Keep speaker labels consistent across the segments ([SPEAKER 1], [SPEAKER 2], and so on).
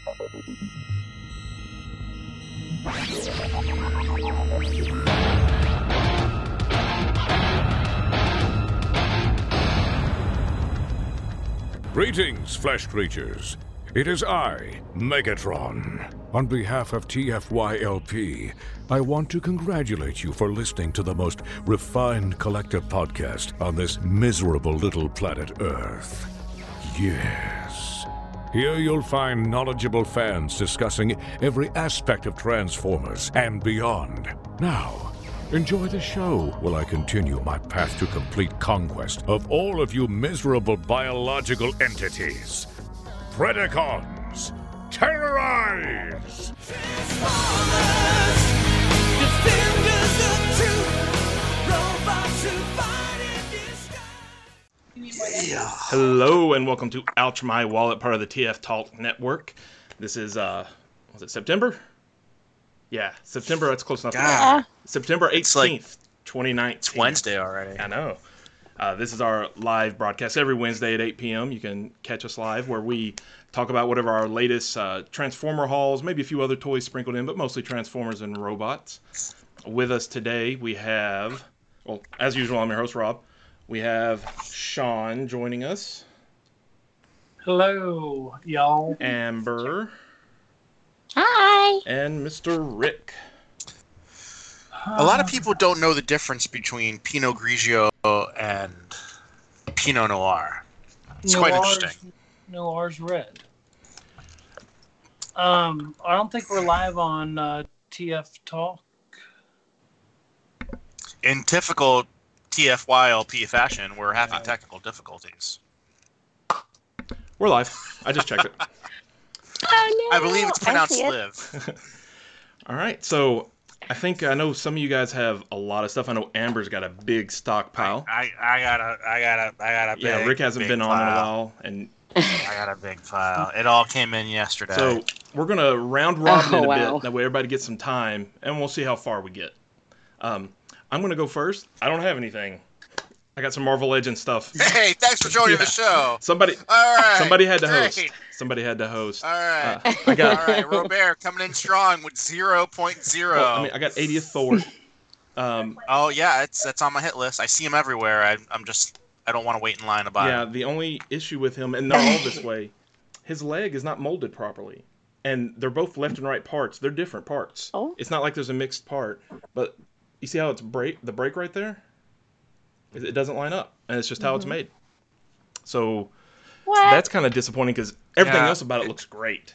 [SPEAKER 1] Greetings, flesh creatures. It is I, Megatron. On behalf of TFYLP, I want to congratulate you for listening to the most refined collective podcast on this miserable little planet Earth. Yes. Here you'll find knowledgeable fans discussing every aspect of Transformers and beyond. Now, enjoy the show while I continue my path to complete conquest of all of you miserable biological entities. Predacons, terrorize!
[SPEAKER 2] Transformers, defenders of truth, robots who fight in disguise.
[SPEAKER 3] Hello and welcome to Ouch My Wallet, part of the TF Talk Network. This is, was it September? Yeah, September, that's close enough.
[SPEAKER 4] God.
[SPEAKER 3] September 18th,
[SPEAKER 4] It's like
[SPEAKER 3] 2019.
[SPEAKER 4] It's Wednesday already.
[SPEAKER 3] I know. This is our live broadcast every Wednesday at 8 p.m. You can catch us live where we talk about whatever our latest Transformer hauls, maybe a few other toys sprinkled in, but mostly Transformers and robots. With us today, we have, well, as usual, I'm your host, Rob. We have Sean joining us.
[SPEAKER 5] Hello, y'all.
[SPEAKER 3] Amber.
[SPEAKER 6] Hi.
[SPEAKER 3] And Mr. Rick.
[SPEAKER 4] A lot of people don't know the difference between Pinot Grigio and Pinot Noir. It's quite interesting.
[SPEAKER 5] Noir's red. I don't think we're live on TF Talk.
[SPEAKER 4] In typical TFYLP fashion, we're having technical difficulties.
[SPEAKER 3] We're live. I just checked it.
[SPEAKER 6] Oh, no.
[SPEAKER 4] I believe it's pronounced
[SPEAKER 6] see it.
[SPEAKER 4] live.
[SPEAKER 3] All right, so I know some of you guys have a lot of stuff. I know Amber's got a big stockpile.
[SPEAKER 4] I got a big,
[SPEAKER 3] Yeah, Rick hasn't
[SPEAKER 4] big
[SPEAKER 3] been on in a
[SPEAKER 4] file.
[SPEAKER 3] while, and
[SPEAKER 4] I got a big file. It all came in yesterday.
[SPEAKER 3] so we're gonna round robin in a
[SPEAKER 6] wow.
[SPEAKER 3] bit. That way, everybody gets some time, and we'll see how far we get. I'm gonna go first. I don't have anything. I got some Marvel Legends stuff.
[SPEAKER 4] Hey, thanks for joining the show.
[SPEAKER 3] Somebody
[SPEAKER 4] All right.
[SPEAKER 3] had to
[SPEAKER 4] great.
[SPEAKER 3] host. Somebody had to host.
[SPEAKER 4] All right.
[SPEAKER 3] I got.
[SPEAKER 4] All right, Robert coming in strong with 0.0.
[SPEAKER 3] Well, I got 80th Thor.
[SPEAKER 4] Oh yeah, that's on my hit list. I see him everywhere. I don't want to wait in line to buy
[SPEAKER 3] Yeah,
[SPEAKER 4] him.
[SPEAKER 3] the only issue with him, and they're all this way, his leg is not molded properly. And they're both left and right parts. They're different parts.
[SPEAKER 6] Oh.
[SPEAKER 3] It's not like there's a mixed part. But you see how it's the break right there? It doesn't line up. And it's just how it's made. So
[SPEAKER 6] What?
[SPEAKER 3] that's kind of disappointing because everything
[SPEAKER 4] Yeah.
[SPEAKER 3] else about it looks great.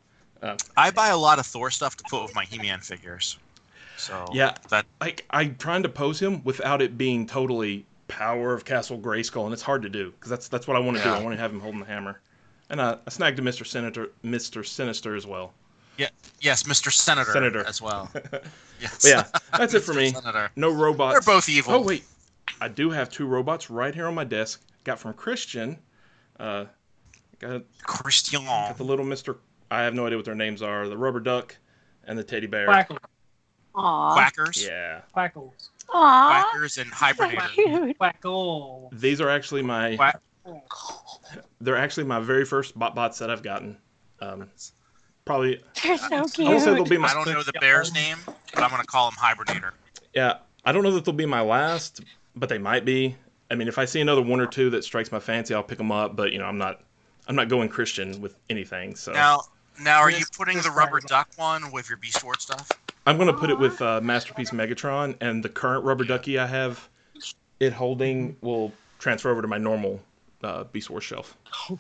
[SPEAKER 4] I buy a lot of Thor stuff to put with my He-Man figures. So
[SPEAKER 3] Yeah.
[SPEAKER 4] that
[SPEAKER 3] Like, I'm trying to pose him without it being totally Power of Castle Grayskull, and it's hard to do because that's what I want to do.
[SPEAKER 4] Yeah.
[SPEAKER 3] I want to have him holding the hammer. And I snagged a Mr. Sinister as well.
[SPEAKER 4] yes, Mr. Senator as well. Yes.
[SPEAKER 3] But yeah, that's it for
[SPEAKER 4] Mr.
[SPEAKER 3] me.
[SPEAKER 4] Senator.
[SPEAKER 3] No robots.
[SPEAKER 4] They're both evil.
[SPEAKER 3] Oh wait, I do have two robots right here on my desk. Got from Christian. Got
[SPEAKER 4] Christian.
[SPEAKER 3] the little Mr. I have no idea what their names are. The rubber duck and the teddy bear.
[SPEAKER 5] Quackle.
[SPEAKER 6] Aw.
[SPEAKER 4] Quackers.
[SPEAKER 3] Yeah,
[SPEAKER 5] Quackles.
[SPEAKER 6] Aw.
[SPEAKER 4] Quackers and
[SPEAKER 6] So
[SPEAKER 4] Hibernator.
[SPEAKER 6] cute.
[SPEAKER 5] Quackle.
[SPEAKER 3] these are actually my.
[SPEAKER 4] Quack.
[SPEAKER 3] They're actually my very first bots that I've gotten. Probably.
[SPEAKER 6] They're so
[SPEAKER 3] I won't say they'll
[SPEAKER 6] cute.
[SPEAKER 3] be my.
[SPEAKER 4] I don't know the bear's name, but I'm going to call him Hibernator.
[SPEAKER 3] Yeah, I don't know that they'll be my last, but they might be. I mean, if I see another one or two that strikes my fancy, I'll pick them up. But I'm not going Christian with anything. So
[SPEAKER 4] Now, are you
[SPEAKER 5] Chris-
[SPEAKER 4] putting
[SPEAKER 5] Chris
[SPEAKER 4] the rubber
[SPEAKER 5] Pratt.
[SPEAKER 4] duck one with your Beast Wars stuff?
[SPEAKER 3] I'm gonna put it with Masterpiece Megatron, and the current rubber ducky I have, it holding will transfer over to my normal Beast Wars shelf.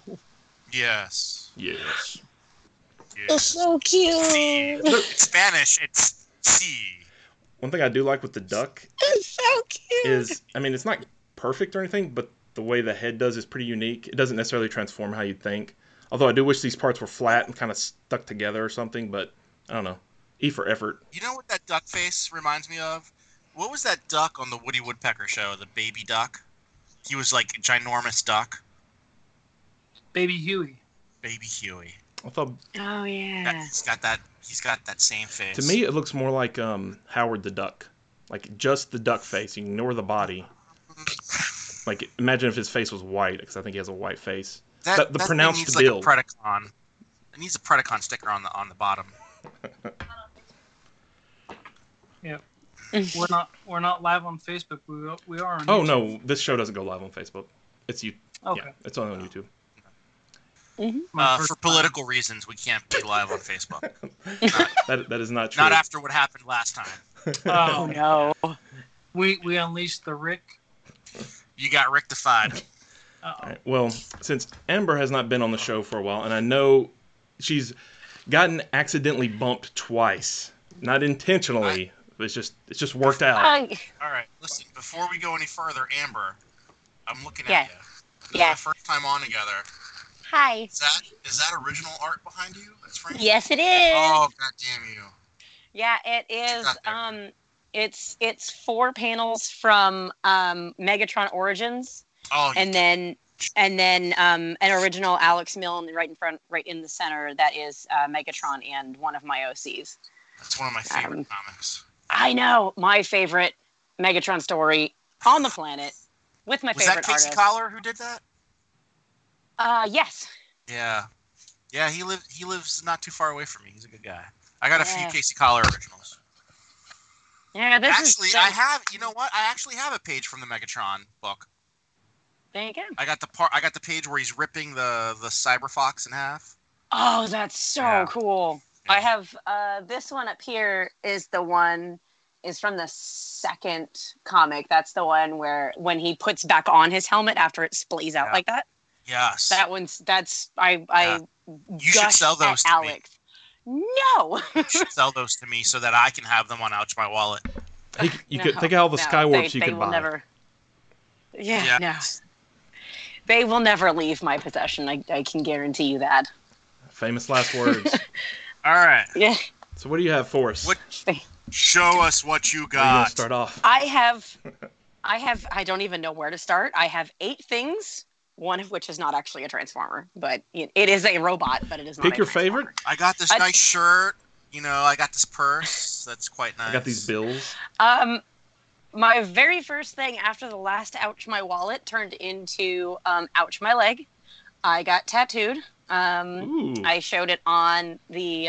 [SPEAKER 4] Yes.
[SPEAKER 3] Yes.
[SPEAKER 6] They're so cute.
[SPEAKER 4] C. It's Spanish. It's C.
[SPEAKER 3] One thing I do like with the duck
[SPEAKER 6] They're so cute.
[SPEAKER 3] is, I mean, it's not perfect or anything, but the way the head does is pretty unique. It doesn't necessarily transform how you'd think. Although I do wish these parts were flat and kind of stuck together or something, but I don't know. E for effort.
[SPEAKER 4] You know what that duck face reminds me of? What was that duck on the Woody Woodpecker show? The baby duck? He was like a ginormous duck.
[SPEAKER 5] Baby Huey.
[SPEAKER 4] Baby Huey.
[SPEAKER 3] I thought,
[SPEAKER 6] Oh, yeah.
[SPEAKER 4] He's got that same face.
[SPEAKER 3] to me, it looks more like Howard the Duck. Like just the duck face. You ignore the body. Like, imagine if his face was white, because I think he has a white face. The
[SPEAKER 4] that thing
[SPEAKER 3] pronounced
[SPEAKER 4] needs
[SPEAKER 3] build.
[SPEAKER 4] like a Predacon. It needs a Predacon sticker on the bottom.
[SPEAKER 5] Yeah. We're not live on Facebook. We are on
[SPEAKER 3] Oh
[SPEAKER 5] YouTube.
[SPEAKER 3] no, this show doesn't go live on Facebook. It's you.
[SPEAKER 5] Okay.
[SPEAKER 3] Yeah, it's only on YouTube.
[SPEAKER 5] My first
[SPEAKER 4] For
[SPEAKER 5] time.
[SPEAKER 4] political reasons, we can't be live on Facebook.
[SPEAKER 3] That is not true.
[SPEAKER 4] Not after what happened last time.
[SPEAKER 5] Oh,
[SPEAKER 6] No.
[SPEAKER 5] we unleashed the Rick.
[SPEAKER 4] You got rectified.
[SPEAKER 5] Uh-oh.
[SPEAKER 3] All right, well, since Amber has not been on the show for a while, and I know she's gotten accidentally bumped twice, not intentionally, but it's just worked out.
[SPEAKER 4] All right, listen. Before we go any further, Amber, I'm looking
[SPEAKER 6] Yeah.
[SPEAKER 4] at you. This
[SPEAKER 6] Yeah.
[SPEAKER 4] is our first time on together.
[SPEAKER 6] Hi.
[SPEAKER 4] Is that original art behind you? That's framed?
[SPEAKER 6] Yes, it is.
[SPEAKER 4] Oh, goddamn you!
[SPEAKER 6] Yeah, it is.
[SPEAKER 4] got there?
[SPEAKER 6] It's 4 panels from Megatron Origins,
[SPEAKER 4] Oh,
[SPEAKER 6] and then an original Alex Milne right in the center. That is Megatron and one of my OCs.
[SPEAKER 4] that's one of my favorite comics.
[SPEAKER 6] I know, my favorite Megatron story on the planet with my
[SPEAKER 4] Was
[SPEAKER 6] favorite
[SPEAKER 4] that Casey
[SPEAKER 6] artist.
[SPEAKER 4] Collar who did that?
[SPEAKER 6] Yes.
[SPEAKER 4] Yeah. He lives not too far away from me. He's a good guy. I got a few
[SPEAKER 6] Yeah.
[SPEAKER 4] Casey Collar originals.
[SPEAKER 6] Yeah, this
[SPEAKER 4] Actually,
[SPEAKER 6] is.
[SPEAKER 4] I have. You know what? I actually have a page from the Megatron book.
[SPEAKER 6] There you go.
[SPEAKER 4] I got the page where he's ripping the Cyber Fox in half.
[SPEAKER 6] Oh, that's so
[SPEAKER 4] Yeah.
[SPEAKER 6] cool.
[SPEAKER 4] Yeah.
[SPEAKER 6] I have this one up here is from the second comic. That's the one where when he puts back on his helmet after it splays out
[SPEAKER 4] Yeah.
[SPEAKER 6] like that.
[SPEAKER 4] Yes.
[SPEAKER 6] I
[SPEAKER 4] You should
[SPEAKER 6] gushed
[SPEAKER 4] sell those
[SPEAKER 6] at
[SPEAKER 4] to me.
[SPEAKER 6] Alex. No.
[SPEAKER 4] You should sell those to me so that I can have them on Ouch My Wallet.
[SPEAKER 3] Hey, you could
[SPEAKER 6] No,
[SPEAKER 3] think of all the
[SPEAKER 6] no,
[SPEAKER 3] Skywarps you
[SPEAKER 6] they
[SPEAKER 3] could
[SPEAKER 6] will
[SPEAKER 3] buy.
[SPEAKER 6] never. Yeah,
[SPEAKER 4] Yeah.
[SPEAKER 6] no. They will never leave my possession. I can guarantee you that.
[SPEAKER 3] Famous last words.
[SPEAKER 4] All right.
[SPEAKER 6] Yeah.
[SPEAKER 3] So what do you have for us?
[SPEAKER 4] What- Show us what you
[SPEAKER 3] Where are you gonna
[SPEAKER 4] got.
[SPEAKER 3] start off?
[SPEAKER 6] I don't even know where to start. I have 8 things, one of which is not actually a transformer, but it is a robot, but it is not
[SPEAKER 3] Pick
[SPEAKER 6] a
[SPEAKER 3] your
[SPEAKER 6] transformer.
[SPEAKER 3] favorite.
[SPEAKER 4] I got this
[SPEAKER 6] I-
[SPEAKER 4] nice shirt. You know, I got this purse. That's quite nice.
[SPEAKER 3] I got these bills.
[SPEAKER 6] My very first thing after the last Ouch My Wallet turned into Ouch My Leg. I got tattooed.
[SPEAKER 3] Ooh.
[SPEAKER 6] I showed it on the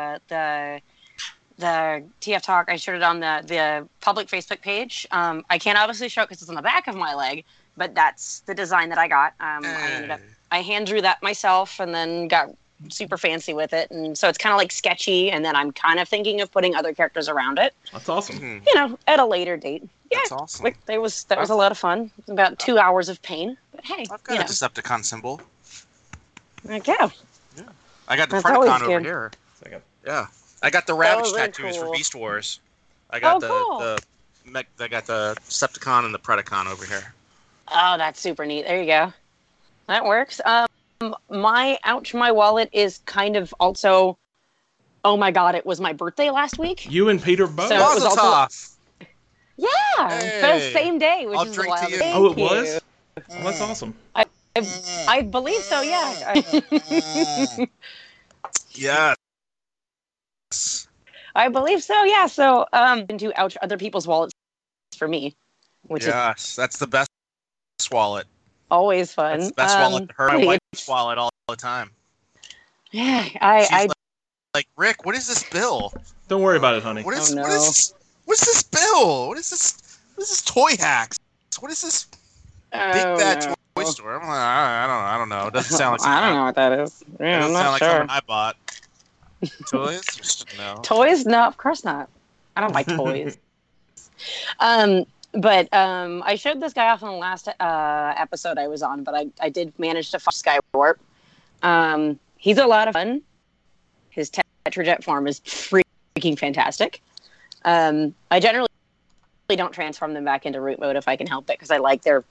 [SPEAKER 6] TF Talk. I showed it on the public Facebook page. I can't obviously show it because it's on the back of my leg, but that's the design that I got. I hand drew that myself and then got super fancy with it, and so it's kind of like sketchy. And then I'm kind of thinking of putting other characters around it,
[SPEAKER 3] That's awesome.
[SPEAKER 4] Mhm.
[SPEAKER 6] at a later date. Yeah,
[SPEAKER 4] That's awesome.
[SPEAKER 6] that was a lot of fun. It was about 2 hours of pain, but hey,
[SPEAKER 4] I've got a Decepticon symbol.
[SPEAKER 6] there you go.
[SPEAKER 4] I got the
[SPEAKER 6] That's always
[SPEAKER 4] Predacon over
[SPEAKER 6] good.
[SPEAKER 4] here.
[SPEAKER 3] Second.
[SPEAKER 4] Yeah. I got the Ravage
[SPEAKER 6] very
[SPEAKER 4] tattoos for
[SPEAKER 6] cool.
[SPEAKER 4] Beast Wars. I got
[SPEAKER 6] Oh, cool.
[SPEAKER 4] I got the Decepticon and the Predacon over here.
[SPEAKER 6] Oh, that's super neat. There you go. That works. My Ouch My Wallet is kind of also, oh my god, it was my birthday last week.
[SPEAKER 3] You and Peter both.
[SPEAKER 6] So- it was
[SPEAKER 4] Mazel
[SPEAKER 6] also-
[SPEAKER 4] tov.
[SPEAKER 6] Yeah,
[SPEAKER 4] Hey.
[SPEAKER 6] but the same day, which
[SPEAKER 4] I'll
[SPEAKER 6] is
[SPEAKER 4] drink
[SPEAKER 6] wild.
[SPEAKER 4] to you.
[SPEAKER 6] Thank
[SPEAKER 3] Oh, it
[SPEAKER 6] you.
[SPEAKER 3] was? Well, that's awesome.
[SPEAKER 6] I believe so. Yeah.
[SPEAKER 4] Yes.
[SPEAKER 6] I believe so. Yeah. So, into ouch other people's wallets for me, which is
[SPEAKER 4] Yes. That's the best wallet.
[SPEAKER 6] always fun.
[SPEAKER 4] That's the best wallet. Her my
[SPEAKER 6] wait.
[SPEAKER 4] wife's wallet all the time.
[SPEAKER 6] Yeah,
[SPEAKER 4] She's like, Rick, what is this bill?
[SPEAKER 3] Don't worry about it, honey.
[SPEAKER 4] What is
[SPEAKER 6] Oh, no.
[SPEAKER 4] what's this bill? What is this toy hacks? What is this big bad toy store? I'm like, I don't know. It doesn't sound like
[SPEAKER 6] I don't
[SPEAKER 4] something
[SPEAKER 6] know what that is.
[SPEAKER 4] It
[SPEAKER 6] Yeah, I'm
[SPEAKER 4] doesn't
[SPEAKER 6] not
[SPEAKER 4] sound like
[SPEAKER 6] sure.
[SPEAKER 4] something I bought. Toys? No.
[SPEAKER 6] Toys? No, of course not. I don't like toys. But I showed this guy off on the last episode I was on, but I did manage to find Skywarp. He's a lot of fun. His Tetrajet form is freaking fantastic. I generally don't transform them back into root mode if I can help it, because I like their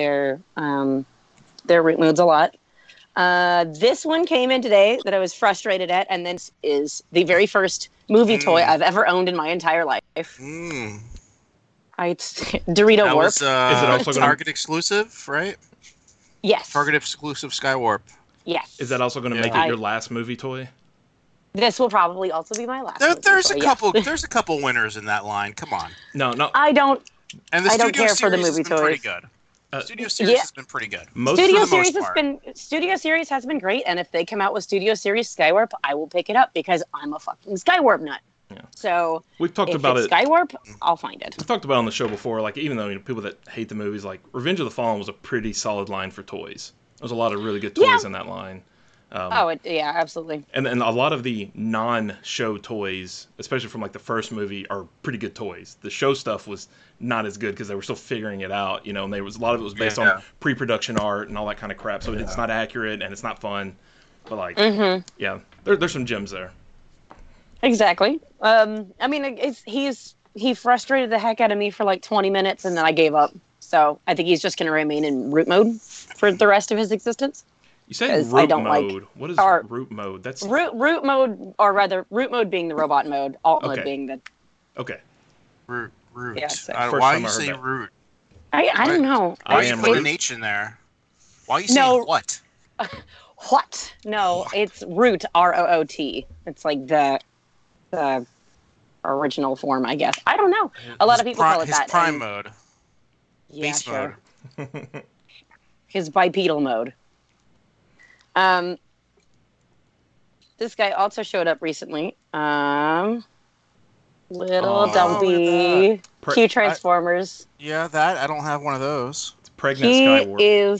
[SPEAKER 6] root modes a lot. This one came in today that I was frustrated at, and this is the very first movie toy I've ever owned in my entire life.
[SPEAKER 4] Mm.
[SPEAKER 6] It's Dorito
[SPEAKER 4] That
[SPEAKER 6] Warp.
[SPEAKER 4] was
[SPEAKER 3] Is it also gonna-
[SPEAKER 4] Target exclusive, right?
[SPEAKER 6] Yes.
[SPEAKER 4] Target exclusive Skywarp.
[SPEAKER 6] Yes.
[SPEAKER 3] Is that also going to make
[SPEAKER 6] Yeah.
[SPEAKER 3] it your last movie toy?
[SPEAKER 6] This will probably also be my last. movie
[SPEAKER 4] There's
[SPEAKER 6] toy,
[SPEAKER 4] a
[SPEAKER 6] yeah.
[SPEAKER 4] couple. There's a couple winners in that line. Come on.
[SPEAKER 3] No.
[SPEAKER 6] I don't.
[SPEAKER 4] And the
[SPEAKER 6] I don't
[SPEAKER 4] studio
[SPEAKER 6] care for the
[SPEAKER 4] series
[SPEAKER 6] movie
[SPEAKER 4] has been pretty
[SPEAKER 6] toys.
[SPEAKER 4] good. Studio Series
[SPEAKER 6] yeah.
[SPEAKER 4] has been pretty good.
[SPEAKER 6] Studio
[SPEAKER 4] for the most
[SPEAKER 6] Series
[SPEAKER 4] part.
[SPEAKER 6] Studio Series has been great, and if they come out with Studio Series Skywarp, I will pick it up because I'm a fucking Skywarp nut.
[SPEAKER 3] Yeah.
[SPEAKER 6] So
[SPEAKER 3] We've talked
[SPEAKER 6] if
[SPEAKER 3] about
[SPEAKER 6] it's
[SPEAKER 3] it.
[SPEAKER 6] Skywarp, I'll find it.
[SPEAKER 3] We've talked about it on the show before. Like, even though people that hate the movies, like Revenge of the Fallen was a pretty solid line for toys. There's a lot of really good toys in that line.
[SPEAKER 6] Yeah, absolutely.
[SPEAKER 3] And a lot of the non-show toys, especially from like the first movie, are pretty good toys. The show stuff was not as good because they were still figuring it out, and there was a lot of it was based on pre-production art and all that kind of crap. So it's not accurate and it's not fun. But like, yeah, there's some gems there.
[SPEAKER 6] Exactly. I mean, he frustrated the heck out of me for like 20 minutes, and then I gave up. So I think he's just going to remain in root mode for the rest of his existence.
[SPEAKER 3] You say root
[SPEAKER 6] I don't
[SPEAKER 3] mode. What is root mode? That's
[SPEAKER 6] root mode, or rather, root mode being the robot mode, alt mode being the.
[SPEAKER 3] Okay.
[SPEAKER 4] Root.
[SPEAKER 6] Yeah, so
[SPEAKER 4] Why do you say root?
[SPEAKER 6] I don't know.
[SPEAKER 3] I
[SPEAKER 4] Why you
[SPEAKER 3] am
[SPEAKER 4] put
[SPEAKER 3] root.
[SPEAKER 4] an H in there? Why are you saying what?
[SPEAKER 6] What? No, it's root. ROOT. It's like the original form, I guess. I don't know. A lot of people call it that.
[SPEAKER 4] His prime mode.
[SPEAKER 6] Yeah,
[SPEAKER 4] Base
[SPEAKER 6] sure.
[SPEAKER 4] mode.
[SPEAKER 6] His bipedal mode. This guy also showed up recently. Little Dumpy. Q Transformers.
[SPEAKER 4] Yeah, that. I don't have one of those.
[SPEAKER 3] It's pregnant Skywarp.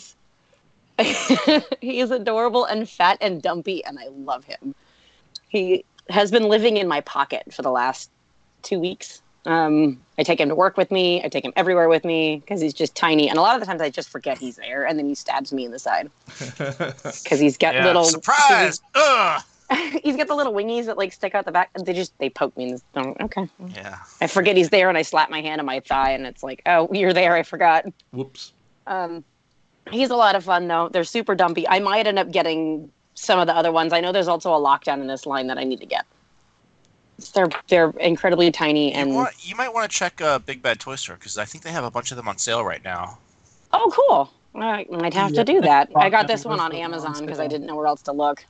[SPEAKER 6] He is adorable and fat and dumpy, and I love him. He has been living in my pocket for the last 2 weeks. I take him to work with me. I take him everywhere with me because he's just tiny. And a lot of the times I just forget he's there, and then he stabs me in the side because he's got little
[SPEAKER 4] surprise. Ugh.
[SPEAKER 6] He's got the little wingies that like stick out the back. They poke me in the okay.
[SPEAKER 4] Yeah.
[SPEAKER 6] I forget he's there, and I slap my hand on my thigh, and it's like, oh, you're there. I forgot.
[SPEAKER 3] Whoops.
[SPEAKER 6] He's a lot of fun though. They're super dumpy. I might end up getting some of the other ones. I know there's also a lockdown in this line that I need to get. They're incredibly tiny, and
[SPEAKER 4] you might want to check Big Bad Toy Store because I think they have a bunch of them on sale right now.
[SPEAKER 6] oh, cool. I might have to do that. I got this one on Amazon because I didn't know where else to look.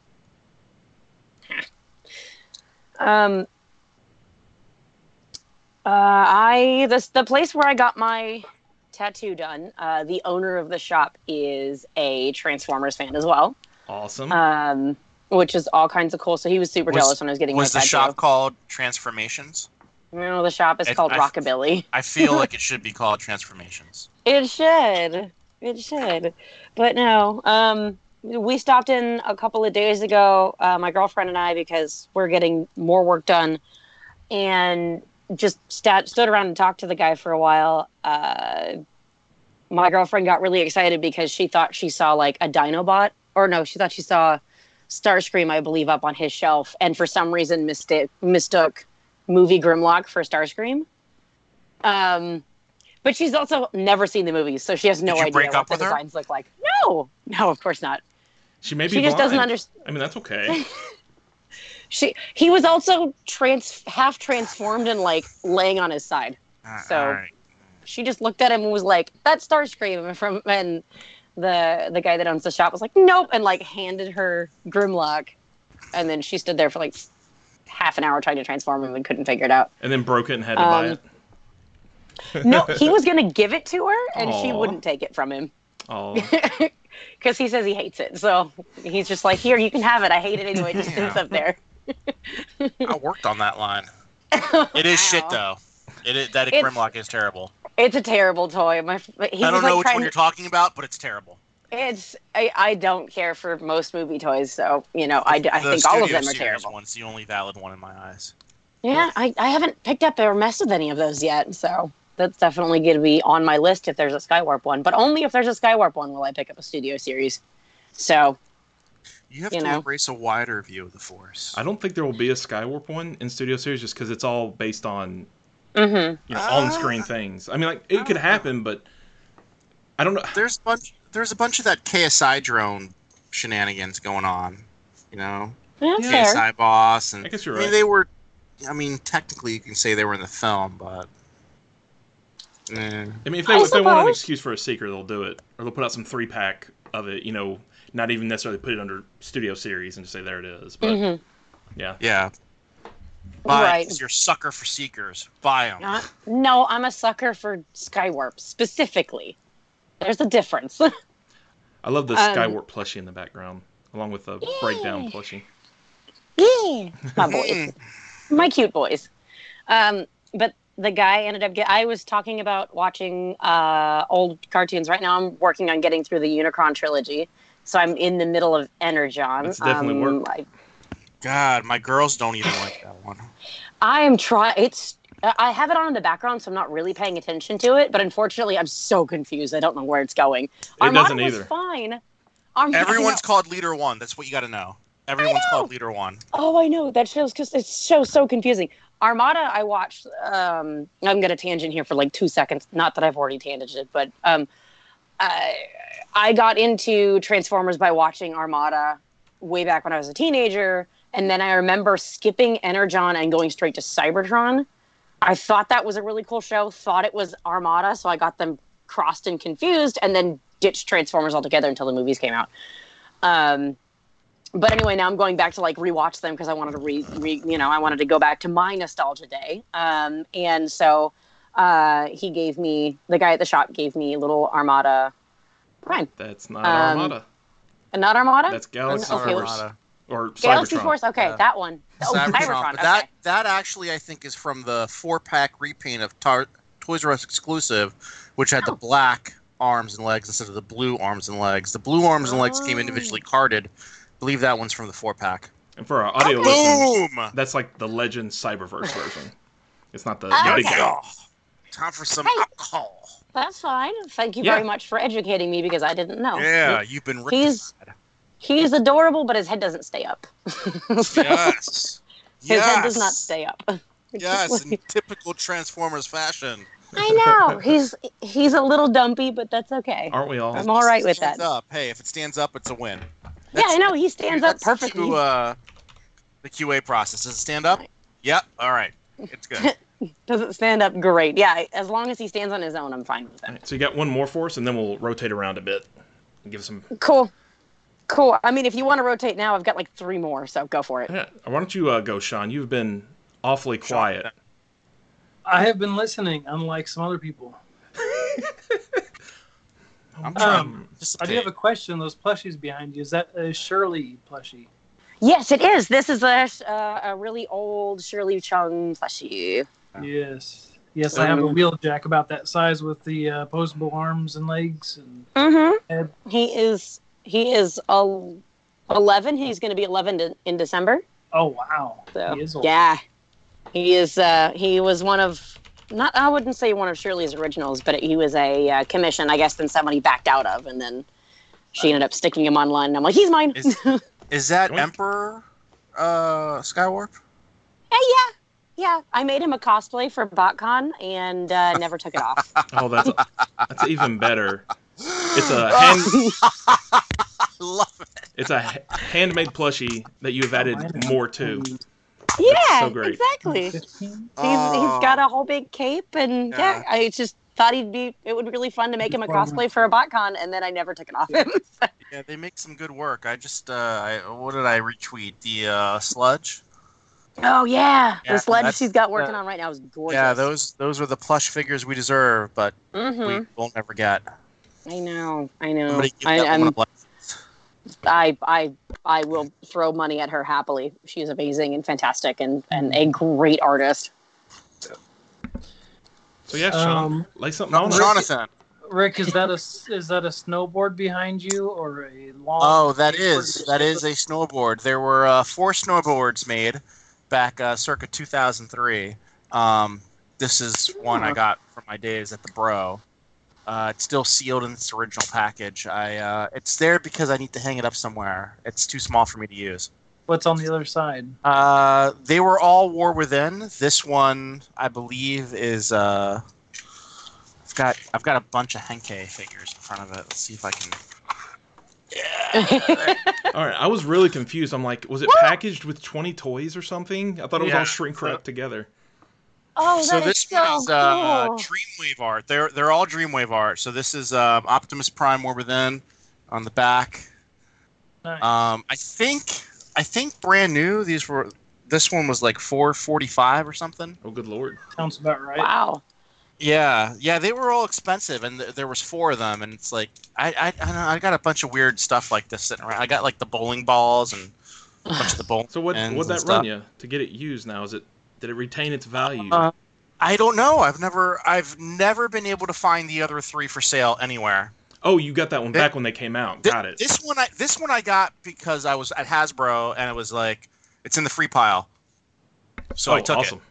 [SPEAKER 6] The place where I got my tattoo done, the owner of the shop is a Transformers fan as well.
[SPEAKER 3] Awesome.
[SPEAKER 6] Which is all kinds of cool. So he was super jealous when I was getting my tattoo.
[SPEAKER 4] Was the shop called Transformations?
[SPEAKER 6] No, the shop is called Rockabilly.
[SPEAKER 4] I feel like it should be called Transformations.
[SPEAKER 6] It should. But no. We stopped in a couple of days ago, my girlfriend and I, because we're getting more work done, and just stood around and talked to the guy for a while. My girlfriend got really excited because she thought she saw like a Dinobot, or no, she thought she saw Starscream, I believe, up on his shelf, and for some reason mistook movie Grimlock for Starscream. But she's also never seen the movies, so she has no idea what the designs look like. No, of course not.
[SPEAKER 3] She may be
[SPEAKER 6] She just
[SPEAKER 3] blind.
[SPEAKER 6] doesn't understand.
[SPEAKER 3] I mean, that's okay.
[SPEAKER 6] He was also half transformed and like laying on his side. So
[SPEAKER 4] right.
[SPEAKER 6] she just looked at him and was like, "That's Starscream." And the guy that owns the shop was like, "Nope," and like handed her Grimlock, and then she stood there for like half an hour trying to transform him and couldn't figure it out.
[SPEAKER 3] And then broke it and had to buy it.
[SPEAKER 6] No, he was gonna give it to her, and she wouldn't take it from him.
[SPEAKER 3] Oh.
[SPEAKER 6] Because he says he hates it. So he's just like, here, you can have it. I hate it anyway. Just sits up there.
[SPEAKER 4] I worked on that line. It is shit, though. That Grimlock is terrible.
[SPEAKER 6] It's a terrible toy. I
[SPEAKER 4] don't know which one you're talking about, but it's terrible.
[SPEAKER 6] I don't care for most movie toys, so, I think all of them are terrible.
[SPEAKER 4] One's the only valid one in my eyes.
[SPEAKER 6] Yeah, I haven't picked up or messed with any of those yet, so that's definitely going to be on my list if there's a Skywarp one. But only if there's a Skywarp one will I pick up a Studio Series. So,
[SPEAKER 4] you have to embrace a wider view of the Force.
[SPEAKER 3] I don't think there will be a Skywarp one in Studio Series just because it's all based on on-screen things. I mean, like it could happen, but I don't know.
[SPEAKER 4] There's a bunch of that KSI drone shenanigans going on.
[SPEAKER 6] Yeah,
[SPEAKER 4] KSI
[SPEAKER 6] fair.
[SPEAKER 4] boss, and
[SPEAKER 3] I guess you're right.
[SPEAKER 4] they were. I mean, technically, you can say they were in the film, but.
[SPEAKER 3] I mean, if they want an excuse for a secret, they'll do it, or they'll put out some 3-pack of it. Not even necessarily put it under Studio Series and just say there it is. But
[SPEAKER 4] yeah. Buy it 'cause you're a sucker for seekers. Buy them.
[SPEAKER 6] No, I'm a sucker for Skywarp specifically. There's a difference.
[SPEAKER 3] I love the Skywarp plushie in the background, along with the breakdown plushie.
[SPEAKER 6] Yeah, my boys, my cute boys. But the guy ended up I was talking about watching old cartoons. Right now I'm working on getting through the Unicron trilogy. So I'm in the middle of Energon.
[SPEAKER 3] It's definitely work.
[SPEAKER 4] God, my girls don't even like that one.
[SPEAKER 6] I am trying. I have it on in the background, so I'm not really paying attention to it. But unfortunately, I'm so confused. I don't know where it's going. Armada
[SPEAKER 3] doesn't either.
[SPEAKER 6] was fine.
[SPEAKER 4] Everyone's called Leader One. That's what you got to know. Everyone's called Leader One.
[SPEAKER 6] Oh, I know. That show's because it's so confusing. Armada, I watched. I'm going to tangent here for like 2 seconds. Not that I've already tangented, but I got into Transformers by watching Armada way back when I was a teenager. And then I remember skipping Energon and going straight to Cybertron. I thought that was a really cool show. Thought it was Armada, so I got them crossed and confused, and then ditched Transformers altogether until the movies came out. But anyway, now I'm going back to like rewatch them because I wanted to I wanted to go back to my nostalgia day. And so the guy at the shop gave me a little Armada Prime.
[SPEAKER 3] That's not Armada.
[SPEAKER 6] Not Armada?
[SPEAKER 3] That's Galaxy
[SPEAKER 6] Okay,
[SPEAKER 3] Force. Or
[SPEAKER 6] Galaxy
[SPEAKER 3] Cybertron.
[SPEAKER 6] Force. Okay, that one. Oh, Cybertron.
[SPEAKER 4] But
[SPEAKER 6] Okay.
[SPEAKER 4] that actually I think is from the 4-pack repaint of Toys R Us exclusive, which had the black arms and legs instead of the blue arms and legs. The blue arms and legs came individually carded. I believe that one's from the 4-pack.
[SPEAKER 3] And for our audio listeners,
[SPEAKER 4] Boom!
[SPEAKER 3] that's like the Legend Cyberverse version. It's not the
[SPEAKER 6] Okay.
[SPEAKER 3] big guy.
[SPEAKER 4] Time for some
[SPEAKER 6] Hey.
[SPEAKER 4] alcohol.
[SPEAKER 6] That's fine. Thank you
[SPEAKER 3] Yeah.
[SPEAKER 6] very much for educating me because I didn't know.
[SPEAKER 4] Yeah, you've been ripped.
[SPEAKER 6] He's adorable, but his head doesn't stay up. So,
[SPEAKER 4] Yes.
[SPEAKER 6] his head does not stay up.
[SPEAKER 4] Yes, in typical Transformers fashion.
[SPEAKER 6] I know. He's a little dumpy, but that's okay.
[SPEAKER 3] Aren't we all?
[SPEAKER 6] I'm all right with that.
[SPEAKER 4] Stands up. Hey, if it stands up, it's a win.
[SPEAKER 6] Yeah, I know. He stands up perfectly.
[SPEAKER 4] The QA process. Does it stand up? Yep. All right. It's good.
[SPEAKER 6] Does it stand up? Great. Yeah, as long as he stands on his own, I'm fine with
[SPEAKER 3] All
[SPEAKER 6] that.
[SPEAKER 3] right, so you got one more for us, and then we'll rotate around a bit and give some.
[SPEAKER 6] Cool. I mean, if you want to rotate now, I've got like 3 more, so go for it.
[SPEAKER 3] Yeah. Why don't you go, Sean? You've been awfully quiet.
[SPEAKER 5] I have been listening, unlike some other people.
[SPEAKER 4] I'm trying.
[SPEAKER 5] I do have a question. Those plushies behind you, is that a Shirley plushie?
[SPEAKER 6] Yes, it is. This is a really old Shirley Chung plushie.
[SPEAKER 5] Yes. Yes, I have a Wheeljack about that size with the opposable arms and legs. And head.
[SPEAKER 6] He is 11. He's going to be 11 in December.
[SPEAKER 5] Oh, wow.
[SPEAKER 6] So,
[SPEAKER 5] He is old.
[SPEAKER 6] yeah. He is. He was one of, I wouldn't say one of Shirley's originals, but he was a commission, I guess, then somebody backed out of, and then she ended up sticking him online, and I'm like, he's mine.
[SPEAKER 4] Is that Emperor Skywarp?
[SPEAKER 6] Yeah. I made him a cosplay for BotCon and never took it off.
[SPEAKER 3] Oh, that's even better. It's a hand.
[SPEAKER 4] I love it.
[SPEAKER 3] It's a handmade plushie that you have added more to.
[SPEAKER 6] Yeah,
[SPEAKER 3] so great.
[SPEAKER 6] exactly.
[SPEAKER 5] 15?
[SPEAKER 6] He's got a whole big cape, and yeah, I just thought it would be really fun to make him a cosplay for a BotCon, and then I never took it off him.
[SPEAKER 4] Yeah, they make some good work. I just what did I retweet? The Sludge.
[SPEAKER 6] Oh yeah,
[SPEAKER 4] Yeah,
[SPEAKER 6] the sled
[SPEAKER 4] that's-
[SPEAKER 6] she's got working on right now is gorgeous.
[SPEAKER 4] Yeah, those are the plush figures we deserve, but
[SPEAKER 6] Mhm.
[SPEAKER 4] we will never get.
[SPEAKER 6] I know.
[SPEAKER 4] Somebody give that woman a blessing.
[SPEAKER 6] I will throw money at her happily. She's amazing and fantastic and a great artist.
[SPEAKER 3] So yeah, Sean, lay something on us.
[SPEAKER 4] Jonathan.
[SPEAKER 5] Rick, is that a snowboard behind you or a long?
[SPEAKER 4] Oh, that is a snowboard. There were 4 snowboards made back circa 2003. This is one I got from my days at the Bro. It's still sealed in its original package. It's there because I need to hang it up somewhere. It's too small for me to use.
[SPEAKER 5] What's on the other side?
[SPEAKER 4] They were all War Within. This one, I believe, is I've got a bunch of Henkei figures in front of it. Let's see if I can.
[SPEAKER 3] All right, I was really confused. I'm like, was it packaged with 20 toys or something? I thought it was all shrink wrapped together.
[SPEAKER 6] Oh,
[SPEAKER 4] So
[SPEAKER 6] that is
[SPEAKER 4] this one is
[SPEAKER 6] cool.
[SPEAKER 4] Dreamwave art. They're all Dreamwave art. So this is Optimus Prime War Within on the back.
[SPEAKER 5] Nice.
[SPEAKER 4] I think brand new. This one was like $4.45 or something.
[SPEAKER 3] Oh, good lord.
[SPEAKER 5] Sounds about right.
[SPEAKER 6] Wow.
[SPEAKER 4] Yeah, they were all expensive, and there was 4 of them, and it's like I don't know, I got a bunch of weird stuff like this sitting around. I got like the bowling balls and a bunch of the bowling.
[SPEAKER 3] So what'd
[SPEAKER 4] pins
[SPEAKER 3] that
[SPEAKER 4] and
[SPEAKER 3] run
[SPEAKER 4] stuff.
[SPEAKER 3] you to get it used now? Did it retain its value?
[SPEAKER 4] I don't know. I've never been able to find the other 3 for sale anywhere.
[SPEAKER 3] Oh, you got that one back when they came out. Got it.
[SPEAKER 4] This one I got because I was at Hasbro, and it was like it's in the free pile, so I took
[SPEAKER 3] awesome.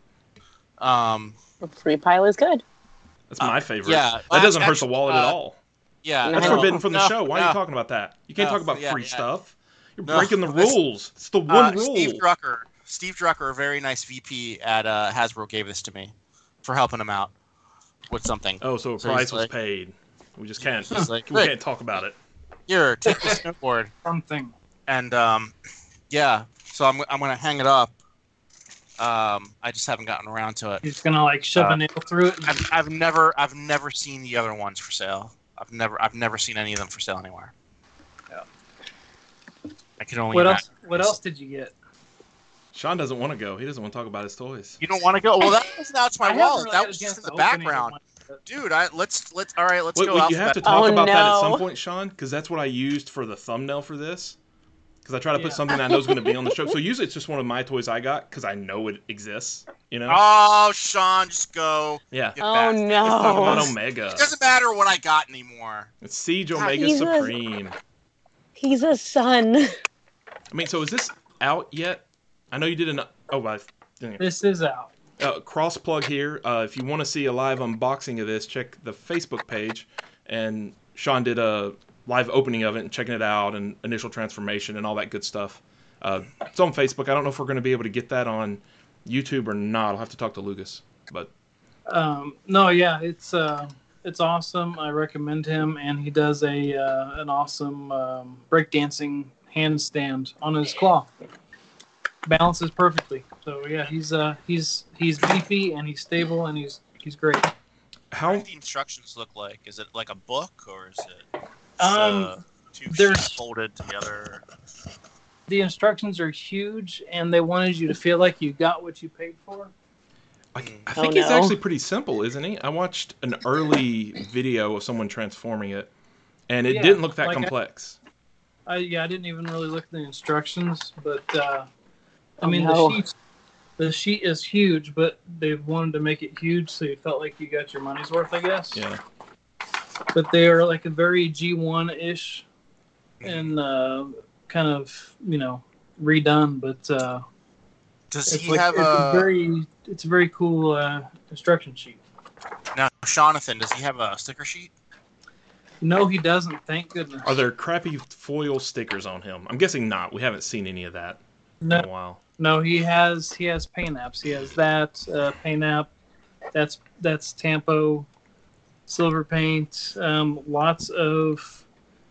[SPEAKER 4] it.
[SPEAKER 6] Free pile is good.
[SPEAKER 3] That's my favorite.
[SPEAKER 4] yeah,
[SPEAKER 3] that doesn't hurt the wallet at all.
[SPEAKER 4] Yeah,
[SPEAKER 3] That's
[SPEAKER 6] No.
[SPEAKER 3] forbidden from the
[SPEAKER 4] No,
[SPEAKER 3] show. Why are
[SPEAKER 4] no.
[SPEAKER 3] you talking about that? You can't
[SPEAKER 4] No,
[SPEAKER 3] talk about
[SPEAKER 4] yeah,
[SPEAKER 3] free
[SPEAKER 4] yeah.
[SPEAKER 3] stuff. You're
[SPEAKER 4] No,
[SPEAKER 3] breaking the
[SPEAKER 4] this-
[SPEAKER 3] rules. It's the one rule.
[SPEAKER 4] Steve Drucker, a very nice VP at Hasbro, gave this to me for helping him out with something.
[SPEAKER 3] Oh, so a
[SPEAKER 4] So
[SPEAKER 3] price
[SPEAKER 4] he's
[SPEAKER 3] was
[SPEAKER 4] like-
[SPEAKER 3] paid. We just can't.
[SPEAKER 4] He's like,
[SPEAKER 3] we
[SPEAKER 4] "Rick,
[SPEAKER 3] can't talk about it.
[SPEAKER 4] Here, take this snowboard."
[SPEAKER 5] Something.
[SPEAKER 4] And yeah, so I'm gonna hang it up. I just haven't gotten around to it.
[SPEAKER 5] He's gonna like shove a nail through it. And
[SPEAKER 4] I've never seen the other ones for sale. I've never seen any of them for sale anywhere.
[SPEAKER 5] Yeah.
[SPEAKER 4] I can only.
[SPEAKER 5] what
[SPEAKER 4] imagine.
[SPEAKER 5] else? What else did you get?
[SPEAKER 3] Sean doesn't want to go. He doesn't want to talk about his toys.
[SPEAKER 4] You don't want to go? Well, that's my
[SPEAKER 5] I haven't
[SPEAKER 4] wallet.
[SPEAKER 5] really
[SPEAKER 4] That
[SPEAKER 5] had a
[SPEAKER 4] was
[SPEAKER 5] chance
[SPEAKER 4] just in
[SPEAKER 5] to
[SPEAKER 4] the
[SPEAKER 5] open either
[SPEAKER 4] background,
[SPEAKER 5] one, but-
[SPEAKER 4] dude. Let's all right. Let's
[SPEAKER 3] Wait,
[SPEAKER 4] go.
[SPEAKER 3] you have to
[SPEAKER 4] alphabetical.
[SPEAKER 3] talk
[SPEAKER 6] Oh,
[SPEAKER 3] about that at some
[SPEAKER 6] no.
[SPEAKER 3] point, Sean, because that's what I used for the thumbnail for this. Because I try to put
[SPEAKER 5] Yeah.
[SPEAKER 3] something I know is going to be on the show. So usually it's just one of my toys I got because I know it exists. You know?
[SPEAKER 4] Oh, Sean, just go.
[SPEAKER 3] Yeah.
[SPEAKER 4] Get
[SPEAKER 6] Oh
[SPEAKER 4] back.
[SPEAKER 3] Let's talk about
[SPEAKER 6] no.
[SPEAKER 3] Omega.
[SPEAKER 4] It doesn't matter what I got anymore.
[SPEAKER 3] It's Siege Omega
[SPEAKER 6] he's a-
[SPEAKER 3] Supreme.
[SPEAKER 6] He's a son.
[SPEAKER 3] I mean, so is this out yet? I know you did an. Oh,
[SPEAKER 5] This is out.
[SPEAKER 3] cross plug here. If you want to see a live unboxing of this, check the Facebook page. And Sean did a live opening of it and checking it out and initial transformation and all that good stuff. It's on Facebook. I don't know if we're going to be able to get that on YouTube or not. I'll have to talk to Lucas. But
[SPEAKER 5] No, yeah, it's awesome. I recommend him, and he does an awesome breakdancing handstand on his claw. Balances perfectly. So yeah, he's beefy and he's stable and he's great.
[SPEAKER 4] What
[SPEAKER 3] how?
[SPEAKER 4] do the instructions look like? Is it like a book or is it two
[SPEAKER 5] there's-
[SPEAKER 4] sheets folded together?
[SPEAKER 5] The instructions are huge, and they wanted you to feel like you got what you paid for.
[SPEAKER 3] I
[SPEAKER 6] Oh,
[SPEAKER 3] think he's
[SPEAKER 6] no.
[SPEAKER 3] actually pretty simple, isn't he? I watched an early video of someone transforming it, and it
[SPEAKER 5] Yeah,
[SPEAKER 3] didn't look that
[SPEAKER 5] like
[SPEAKER 3] complex.
[SPEAKER 5] I didn't even really look at the instructions, but I mean
[SPEAKER 6] no.
[SPEAKER 5] the sheet is huge, but they wanted to make it huge so you felt like you got your money's worth, I guess.
[SPEAKER 3] Yeah.
[SPEAKER 5] But they are like a very G1-ish and kind of, redone, but
[SPEAKER 4] Does
[SPEAKER 5] it's
[SPEAKER 4] he
[SPEAKER 5] like
[SPEAKER 4] have
[SPEAKER 5] it's a very cool instruction sheet.
[SPEAKER 4] now, Jonathan? Does he have a sticker sheet?
[SPEAKER 5] No, he doesn't, thank goodness.
[SPEAKER 3] Are there crappy foil stickers on him? I'm guessing not. We haven't seen any of that
[SPEAKER 5] No.
[SPEAKER 3] in a while.
[SPEAKER 5] No, he has paint apps. He has that paint app. That's Tampo, silver paint. Lots of,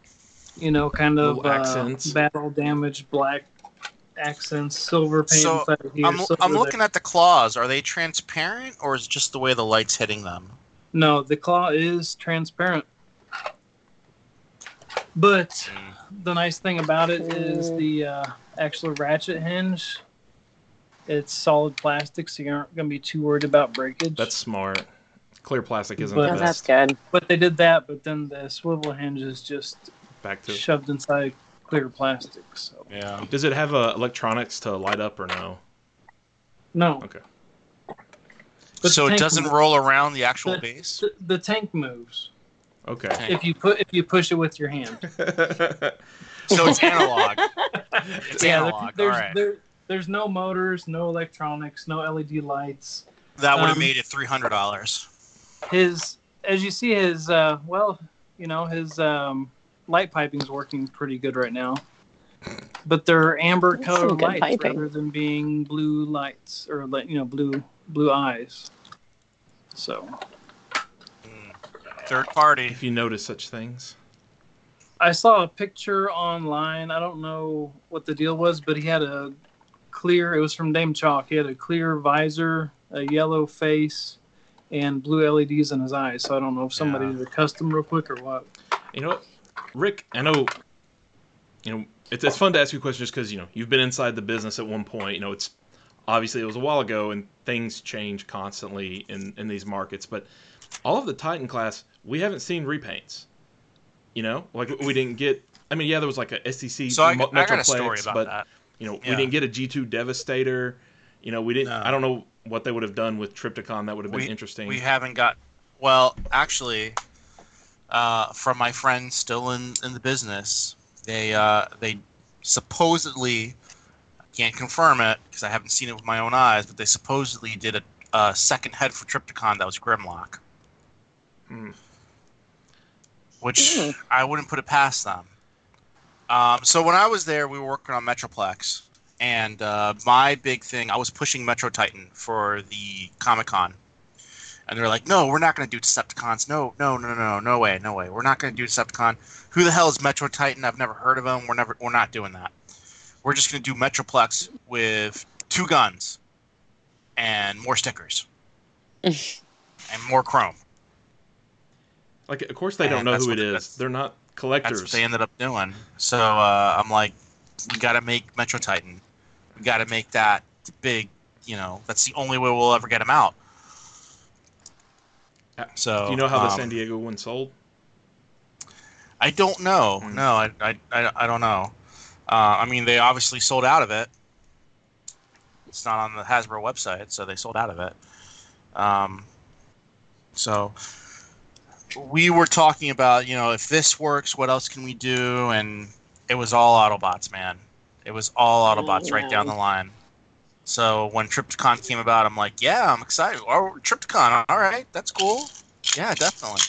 [SPEAKER 5] kind of
[SPEAKER 3] Little accents.
[SPEAKER 5] battle damage, black accents, silver paint
[SPEAKER 4] So,
[SPEAKER 5] inside of here.
[SPEAKER 4] I'm
[SPEAKER 5] silver
[SPEAKER 4] looking
[SPEAKER 5] there.
[SPEAKER 4] at the claws. Are they transparent or is it just the way the light's hitting them?
[SPEAKER 5] No, the claw is transparent. But the nice thing about it is the actual ratchet hinge. It's solid plastic, so you aren't going to be too worried about breakage.
[SPEAKER 3] That's smart. Clear plastic isn't
[SPEAKER 5] But-
[SPEAKER 3] the
[SPEAKER 6] Oh, that's
[SPEAKER 3] best.
[SPEAKER 6] good.
[SPEAKER 5] But they did that, but then the swivel hinge is just
[SPEAKER 3] Back to.
[SPEAKER 5] shoved inside clear plastic. So
[SPEAKER 4] Yeah.
[SPEAKER 3] Does it have electronics to light up or no?
[SPEAKER 5] no.
[SPEAKER 3] Okay.
[SPEAKER 5] But
[SPEAKER 4] So
[SPEAKER 5] the
[SPEAKER 4] it
[SPEAKER 5] tank
[SPEAKER 4] doesn't
[SPEAKER 5] moves.
[SPEAKER 4] roll around the actual
[SPEAKER 5] The-
[SPEAKER 4] base?
[SPEAKER 5] The tank moves
[SPEAKER 3] Okay.
[SPEAKER 4] Tank.
[SPEAKER 5] if you push it with your hand.
[SPEAKER 4] So it's analog. It's analog.
[SPEAKER 5] there's
[SPEAKER 4] All right.
[SPEAKER 5] there's no motors, no electronics, no LED lights.
[SPEAKER 4] That would have
[SPEAKER 5] um,
[SPEAKER 4] made it $300.
[SPEAKER 5] As you see, his light piping's working pretty good right now. But they're amber
[SPEAKER 6] That's some
[SPEAKER 5] colored
[SPEAKER 6] good
[SPEAKER 5] lights
[SPEAKER 6] piping.
[SPEAKER 5] rather than being blue lights or blue eyes. So
[SPEAKER 4] Third party.
[SPEAKER 3] If you notice such things.
[SPEAKER 5] I saw a picture online. I don't know what the deal was, but he had a clear. It was from Dame Chalk. He had a clear visor, a yellow face, and blue LEDs in his eyes. So I don't know if somebody
[SPEAKER 3] Yeah.
[SPEAKER 5] did a custom real quick or what.
[SPEAKER 3] You know what, Rick? I know. It's fun to ask you questions just because you've been inside the business at one point. It's obviously it was a while ago, and things change constantly in these markets. But all of the Titan class, we haven't seen repaints. You know, like we didn't get. I mean, yeah, there was like a SEC
[SPEAKER 4] So I got
[SPEAKER 3] Metroplex,
[SPEAKER 4] a story about
[SPEAKER 3] but
[SPEAKER 4] that.
[SPEAKER 3] you know,
[SPEAKER 4] Yeah.
[SPEAKER 3] we didn't get a G2 Devastator. You know, we didn't.
[SPEAKER 4] No.
[SPEAKER 3] I don't know what they would have done with Triptychon. That would have been interesting.
[SPEAKER 4] We haven't got. Well, actually, from my friends still in the business, they supposedly, I can't confirm it because I haven't seen it with my own eyes, but they supposedly did a second head for Triptychon that was Grimlock.
[SPEAKER 3] Hmm.
[SPEAKER 4] Which I wouldn't put it past them. So when I was there, we were working on Metroplex, and my big thing, I was pushing Metro Titan for the Comic-Con, and they're like, "No, we're not going to do Decepticons. No way. We're not going to do Decepticon. Who the hell is Metro Titan? I've never heard of him. We're not doing that. We're just going to do Metroplex with 2 guns and more stickers and more chrome."
[SPEAKER 3] Like, of course, they don't
[SPEAKER 4] And
[SPEAKER 3] know
[SPEAKER 4] that's
[SPEAKER 3] who it
[SPEAKER 4] what-
[SPEAKER 3] is.
[SPEAKER 4] that's-
[SPEAKER 3] They're not collectors.
[SPEAKER 4] That's what they ended up doing. So I'm like, we got to make Metro Titan. We got to make that big. You know, that's the only way we'll ever get him out. So
[SPEAKER 3] Do you know how the San Diego one sold?
[SPEAKER 4] I don't know.
[SPEAKER 3] Hmm.
[SPEAKER 4] No, I don't know. I mean, they obviously sold out of it. It's not on the Hasbro website, so they sold out of it. So we were talking about, you know, if this works, what else can we do? And it was all Autobots, man. It was all Autobots right down the line. So when Triptychon came about, I'm like, yeah, I'm excited. Oh, Triptychon, all right, that's cool. Yeah, definitely.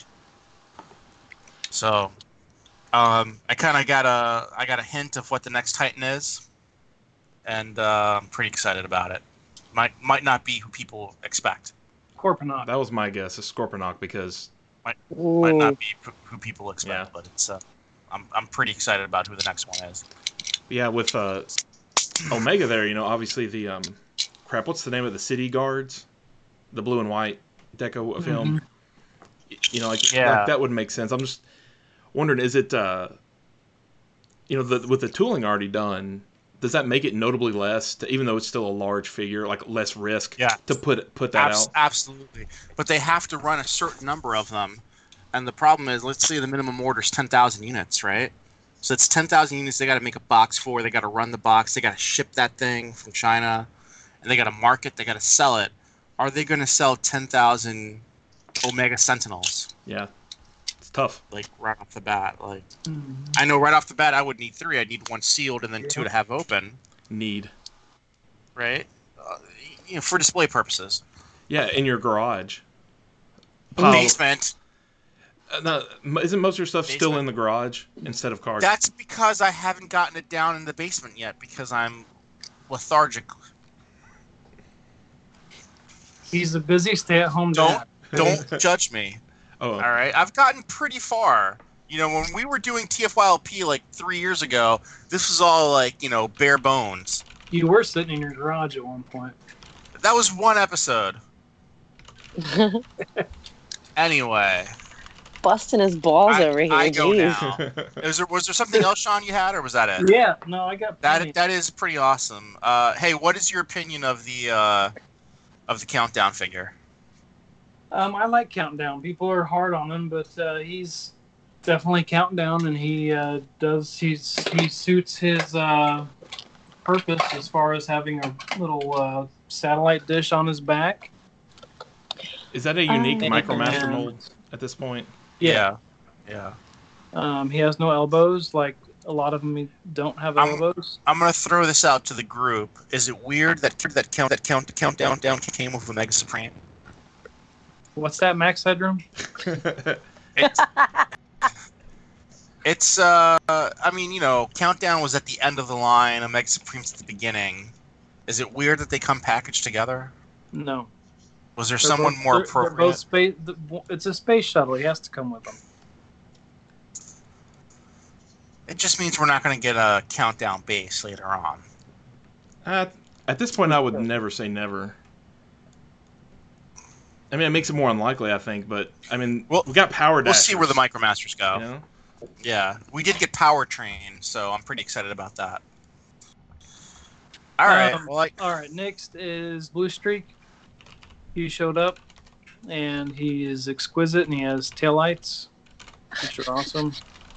[SPEAKER 4] So I kind of got a hint of what the next Titan is, and I'm pretty excited about it. Might not be who people expect.
[SPEAKER 5] Corponok.
[SPEAKER 3] That was my guess, a Scorponok, because
[SPEAKER 4] Might
[SPEAKER 6] Ooh.
[SPEAKER 4] not be who people expect,
[SPEAKER 3] Yeah.
[SPEAKER 4] but it's I'm pretty excited about who the next one is.
[SPEAKER 3] yeah, with Omega there, you know, obviously the crap. What's the name of the City Guards? The blue and white deco of him. You know, like that would make sense. I'm just wondering, is it you know, with the tooling already done, does that make it notably less, even though it's still a large figure, like less risk to put that out?
[SPEAKER 4] Absolutely. But they have to run a certain number of them. And the problem is, let's say the minimum order is 10,000 units, right? So it's 10,000 units they got to make a box for. They got to run the box. They got to ship that thing from China. And they got to market. They got to sell it. Are they going to sell 10,000 Omega Sentinels?
[SPEAKER 3] Yeah, it's tough.
[SPEAKER 4] Like, right off the bat. Like, I know right off the bat I would need 3. I'd need 1 sealed and then 2 to have open. Right? You know, for display purposes.
[SPEAKER 3] Yeah, in your garage.
[SPEAKER 4] Basement.
[SPEAKER 3] No, isn't most of your stuff still
[SPEAKER 4] Basement.
[SPEAKER 3] in the garage instead of cars?
[SPEAKER 4] That's because I haven't gotten it down in the basement yet because I'm lethargic.
[SPEAKER 5] He's a busy stay-at-home dad.
[SPEAKER 4] Don't judge me.
[SPEAKER 3] Oh,
[SPEAKER 4] All right, I've gotten pretty far. You know, when we were doing TFYLP like 3 years ago, this was all like, you know, bare bones.
[SPEAKER 5] You were sitting in your garage at one point.
[SPEAKER 4] That was one episode. Anyway,
[SPEAKER 6] Busting his balls over here.
[SPEAKER 4] I go
[SPEAKER 6] Jeez.
[SPEAKER 4] now. Was there something else, Sean, you had, or was that it?
[SPEAKER 5] Yeah, no, I got plenty.
[SPEAKER 4] That is pretty awesome. Hey, what is your opinion of the countdown figure?
[SPEAKER 5] I like Countdown. People are hard on him, but he's definitely Countdown, and he suits his purpose as far as having a little satellite dish on his back.
[SPEAKER 3] Is that a unique Micromaster
[SPEAKER 5] and-
[SPEAKER 3] mold at this point?
[SPEAKER 4] Yeah.
[SPEAKER 5] He has no elbows. Like a lot of them don't have elbows.
[SPEAKER 4] I'm gonna throw this out to the group. Is it weird that countdown came with Omega Supreme?
[SPEAKER 5] What's that, Max Headroom?
[SPEAKER 4] It's I mean, you know, Countdown was at the end of the line, Omega Supreme's at the beginning. Is it weird that they come packaged together?
[SPEAKER 5] No.
[SPEAKER 4] Was there
[SPEAKER 5] They're
[SPEAKER 4] someone
[SPEAKER 5] both-
[SPEAKER 4] more
[SPEAKER 5] they're both
[SPEAKER 4] appropriate?
[SPEAKER 5] it's a space shuttle. He has to come with them.
[SPEAKER 4] It just means we're not going to get a Countdown base later on.
[SPEAKER 3] At this point, I would never say never. I mean, it makes it more unlikely, I think, but I mean, we got Power
[SPEAKER 4] We'll
[SPEAKER 3] Dashers.
[SPEAKER 4] see where the Micromasters go.
[SPEAKER 3] You know?
[SPEAKER 4] Yeah, we did get Powertrain, so I'm pretty excited about that. All right.
[SPEAKER 5] Um,
[SPEAKER 4] Well,
[SPEAKER 5] All right. Next is Blue Streak. He showed up, and he is exquisite, and he has taillights, which are awesome.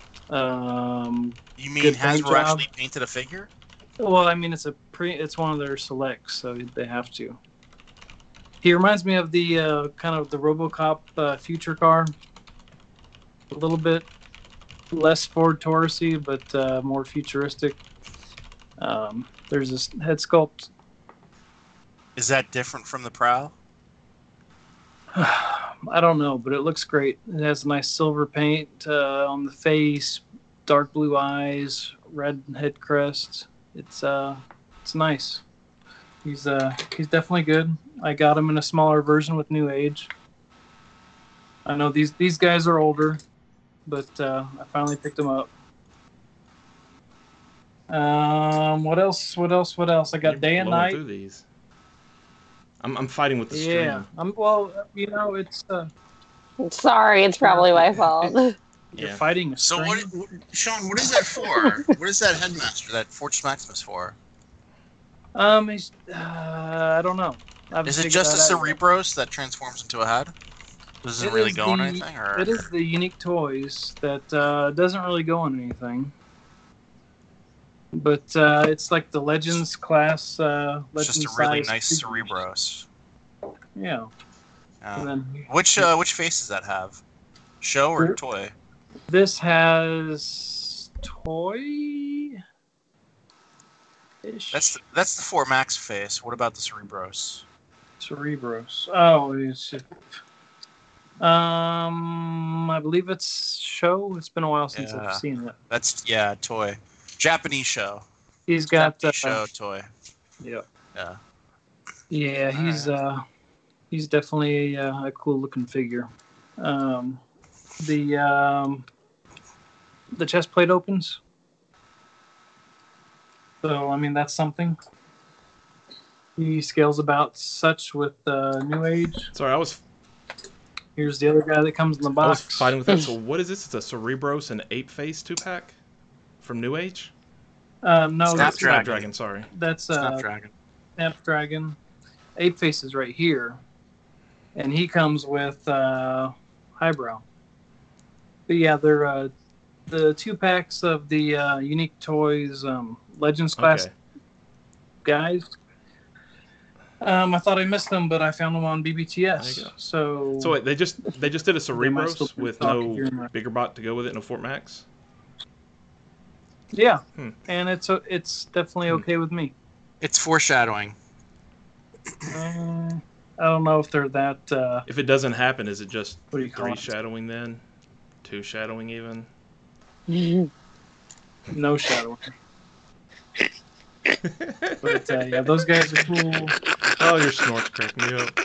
[SPEAKER 4] you mean
[SPEAKER 5] good paint
[SPEAKER 4] Hasbro
[SPEAKER 5] job.
[SPEAKER 4] actually painted a figure?
[SPEAKER 5] Well, I mean, it's one of their selects, so they have to. He reminds me of the kind of the RoboCop future car. A little bit less Ford Taurusy, but more futuristic. There's this head sculpt.
[SPEAKER 4] Is that different from the Prowl?
[SPEAKER 5] I don't know, but it looks great. It has a nice silver paint on the face, dark blue eyes, red head crest. It's nice. He's definitely good. I got him in a smaller version with New Age. I know these guys are older, but I finally picked them up. What else? I got
[SPEAKER 3] You're
[SPEAKER 5] Day and
[SPEAKER 3] blowing
[SPEAKER 5] Night.
[SPEAKER 3] through these. I'm fighting with the stream.
[SPEAKER 5] Yeah. It's
[SPEAKER 6] Sorry, it's probably my fault.
[SPEAKER 5] you're
[SPEAKER 3] Yeah.
[SPEAKER 5] fighting a
[SPEAKER 4] So
[SPEAKER 5] stream.
[SPEAKER 4] Sean? What is that for? What is that Headmaster, that Fortress Maximus for?
[SPEAKER 5] I don't know. I haven't
[SPEAKER 4] Is it
[SPEAKER 5] figured
[SPEAKER 4] just a
[SPEAKER 5] that out yet.
[SPEAKER 4] Cerebros that transforms into a head? Does it
[SPEAKER 5] It
[SPEAKER 4] really
[SPEAKER 5] is
[SPEAKER 4] go on
[SPEAKER 5] the-
[SPEAKER 4] anything? Or
[SPEAKER 5] It is the Unique Toys that doesn't really go on anything. But it's like the Legends class.
[SPEAKER 4] it's
[SPEAKER 5] Legends
[SPEAKER 4] just a really
[SPEAKER 5] size
[SPEAKER 4] nice
[SPEAKER 5] figures.
[SPEAKER 4] Cerebros?
[SPEAKER 5] Yeah. And then
[SPEAKER 4] Which face does that have? Show or
[SPEAKER 5] Sure.
[SPEAKER 4] toy?
[SPEAKER 5] this has toy.
[SPEAKER 4] That's the 4 Max face. What about the Cerebros?
[SPEAKER 5] Cerebros. Oh, I believe it's show. It's been a while since
[SPEAKER 4] Yeah.
[SPEAKER 5] I've seen it.
[SPEAKER 4] That's toy. Japanese show.
[SPEAKER 5] He's got
[SPEAKER 4] Japanese show toy.
[SPEAKER 5] Yeah.
[SPEAKER 4] Yeah.
[SPEAKER 5] Yeah, he's definitely a cool looking figure. The chest plate opens, so I mean that's something. He scales about such with New Age.
[SPEAKER 3] Sorry, I was
[SPEAKER 5] Here's the other guy that comes in the
[SPEAKER 3] I was
[SPEAKER 5] box.
[SPEAKER 3] fighting with that. So what is this? It's a Cerebros and Ape Face 2-pack from New Age.
[SPEAKER 5] No,
[SPEAKER 4] Snapdragon.
[SPEAKER 3] Sorry.
[SPEAKER 5] that's
[SPEAKER 4] Snapdragon.
[SPEAKER 5] Snapdragon. Ape Face is right here, and he comes with Highbrow. But yeah, they're the 2 packs of the Unique Toys Legends class
[SPEAKER 3] Okay.
[SPEAKER 5] guys. I thought I missed them, but I found them on
[SPEAKER 3] There you
[SPEAKER 5] BBTS.
[SPEAKER 3] go.
[SPEAKER 5] So
[SPEAKER 3] So wait, they just did a
[SPEAKER 5] They might still
[SPEAKER 3] Cerebros
[SPEAKER 5] be
[SPEAKER 3] with
[SPEAKER 5] talking
[SPEAKER 3] no
[SPEAKER 5] here.
[SPEAKER 3] bigger bot to go with it, no Fort Max.
[SPEAKER 5] yeah,
[SPEAKER 3] Hmm.
[SPEAKER 5] and it's definitely okay with me.
[SPEAKER 4] It's foreshadowing.
[SPEAKER 5] I don't know if they're that.
[SPEAKER 3] If it doesn't happen, is it just
[SPEAKER 5] What do you call
[SPEAKER 3] 3
[SPEAKER 5] it?
[SPEAKER 3] shadowing then? 2 shadowing even?
[SPEAKER 5] No shadowing. But yeah, those guys are cool.
[SPEAKER 3] Oh, your snorts crack me up.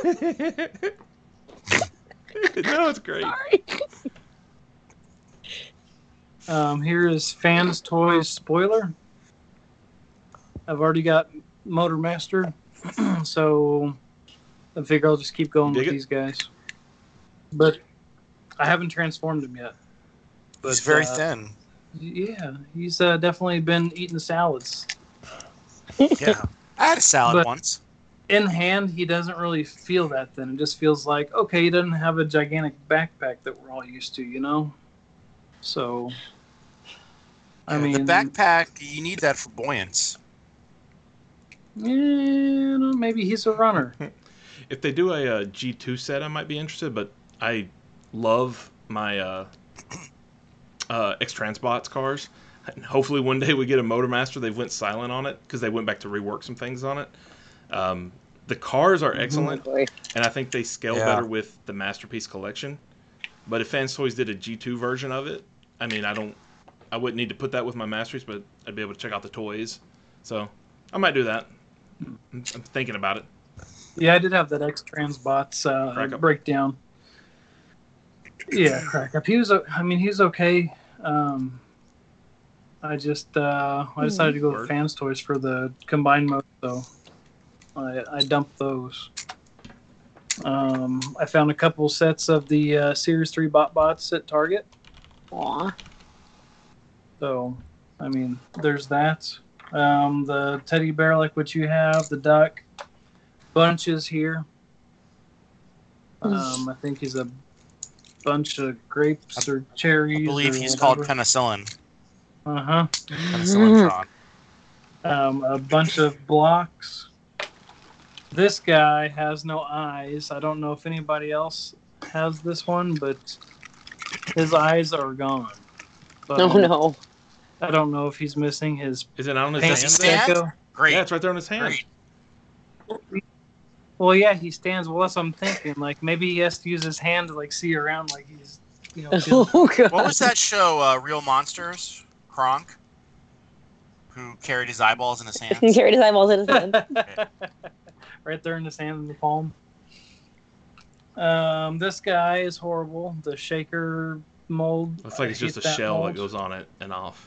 [SPEAKER 3] No, it's great.
[SPEAKER 5] Here is Fans Toys spoiler. I've already got Motor Master, so I figure I'll just keep going
[SPEAKER 3] Dig
[SPEAKER 5] with
[SPEAKER 3] it?
[SPEAKER 5] these guys. But I haven't transformed him yet. But,
[SPEAKER 4] It's very thin.
[SPEAKER 5] Yeah, he's definitely been eating salads.
[SPEAKER 4] Yeah. I had a salad
[SPEAKER 5] But-
[SPEAKER 4] once.
[SPEAKER 5] In hand, he doesn't really feel that thin. It just feels like, okay, he doesn't have a gigantic backpack that we're all used to, you know? So, I mean,
[SPEAKER 4] The backpack, you need that for buoyance.
[SPEAKER 5] maybe he's a runner.
[SPEAKER 3] If they do a G2 set, I might be interested, but I love my X-Transbots cars. And hopefully one day we get a Motor Master. They went silent on it because they went back to rework some things on it. The cars are excellent,
[SPEAKER 6] Boy.
[SPEAKER 3] and I think they scale
[SPEAKER 4] Yeah.
[SPEAKER 3] better with the Masterpiece Collection. But if Fans Toys did a G2 version of it, I mean, I wouldn't need to put that with my Masterpiece, but I'd be able to check out the toys. So I might do that. I'm thinking about it.
[SPEAKER 5] Yeah, I did have that X-Transbots
[SPEAKER 3] Crack up.
[SPEAKER 5] breakdown. Yeah, crack up. He's okay. I just I decided to go
[SPEAKER 3] Word.
[SPEAKER 5] with Fans Toys for the combined mode, so I dumped those. I found a couple sets of the Series 3 bots at Target.
[SPEAKER 6] Aw.
[SPEAKER 5] So, I mean, there's that. The teddy bear, like what you have, the duck, bunches here. I think he's a bunch of grapes or cherries.
[SPEAKER 4] I believe
[SPEAKER 5] or
[SPEAKER 4] he's
[SPEAKER 5] whatever.
[SPEAKER 4] called penicillin.
[SPEAKER 5] Uh-huh.
[SPEAKER 4] Penicillin.
[SPEAKER 5] A bunch of blocks. This guy has no eyes. I don't know if anybody else has this one, but his eyes are gone. But
[SPEAKER 6] Oh no.
[SPEAKER 5] I don't know if he's missing his
[SPEAKER 3] Is it on his
[SPEAKER 5] paint
[SPEAKER 3] hand?
[SPEAKER 4] stand?
[SPEAKER 5] deco.
[SPEAKER 4] Great.
[SPEAKER 3] Yeah, it's right there on his hand.
[SPEAKER 4] Great.
[SPEAKER 5] Well, yeah, he stands. Well, that's what I'm thinking. Like maybe he has to use his hand to like see around, like he's, feeling-
[SPEAKER 6] Oh god.
[SPEAKER 4] What was that show? Real Monsters? Kronk, who carried his eyeballs in his hands.
[SPEAKER 6] He carried his eyeballs in his hand.
[SPEAKER 5] right there in his hand in the palm. This guy is horrible. The shaker mold.
[SPEAKER 3] Looks like it's
[SPEAKER 5] I
[SPEAKER 3] just a
[SPEAKER 5] hate that
[SPEAKER 3] shell
[SPEAKER 5] mold.
[SPEAKER 3] that goes on it and off.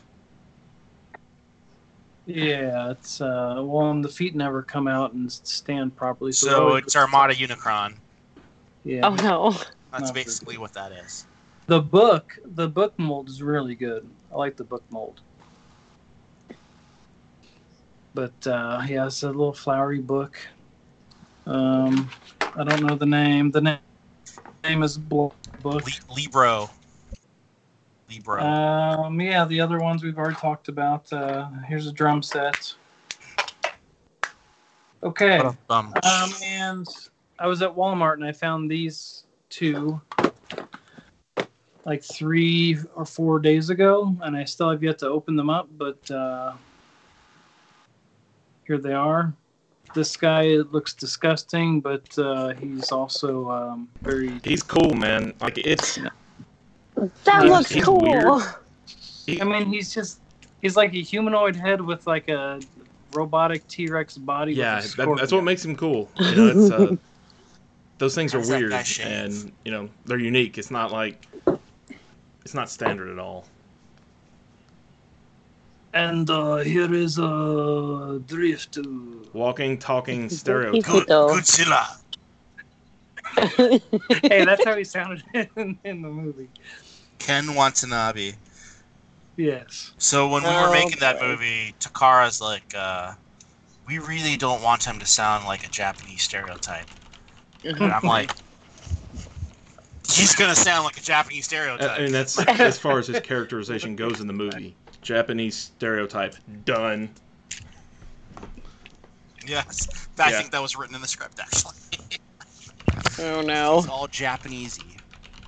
[SPEAKER 5] Yeah, it's well, and the feet never come out and stand properly.
[SPEAKER 4] So it's Armada Unicron.
[SPEAKER 5] Yeah.
[SPEAKER 6] Oh no.
[SPEAKER 4] That's
[SPEAKER 5] Not
[SPEAKER 4] basically what that is.
[SPEAKER 5] The book mold is really good. I like the book mold. But yeah, it's a little flowery book. I don't know the name. The name is book.
[SPEAKER 4] Libro.
[SPEAKER 5] Yeah, the other ones we've already talked about. Here's a drum set. Okay. And I was at Walmart and I found these two like 3 or 4 days ago, and I still have yet to open them up, but here they are. This guy looks disgusting, but he's also very...
[SPEAKER 3] He's cool, man. Like it's.
[SPEAKER 6] That
[SPEAKER 5] He's-
[SPEAKER 6] looks
[SPEAKER 3] he's
[SPEAKER 6] cool.
[SPEAKER 3] weird.
[SPEAKER 5] I mean, he's like a humanoid head with like a robotic T-Rex body.
[SPEAKER 3] Yeah,
[SPEAKER 5] with a scorpion.
[SPEAKER 3] that's what makes him cool. It's those things are
[SPEAKER 4] How's that
[SPEAKER 3] weird
[SPEAKER 4] guy shave?
[SPEAKER 3] and they're unique. It's not standard at all.
[SPEAKER 5] And here is a drift.
[SPEAKER 3] Walking, talking,
[SPEAKER 6] He's
[SPEAKER 3] stereotype.
[SPEAKER 6] cute though.
[SPEAKER 4] Godzilla.
[SPEAKER 5] Hey, that's how he sounded in the movie.
[SPEAKER 4] Ken Watanabe.
[SPEAKER 5] Yes.
[SPEAKER 4] So when we
[SPEAKER 6] Oh,
[SPEAKER 4] were making that
[SPEAKER 6] boy.
[SPEAKER 4] movie, Takara's like, we really don't want him to sound like a Japanese stereotype. And I'm like, he's gonna sound like a Japanese stereotype.
[SPEAKER 3] I mean, that's as far as his characterization goes in the movie. Japanese stereotype. Done.
[SPEAKER 4] Yes,
[SPEAKER 3] Yeah.
[SPEAKER 4] I think that was written in the script actually.
[SPEAKER 6] Oh no.
[SPEAKER 4] It's all Japanesey.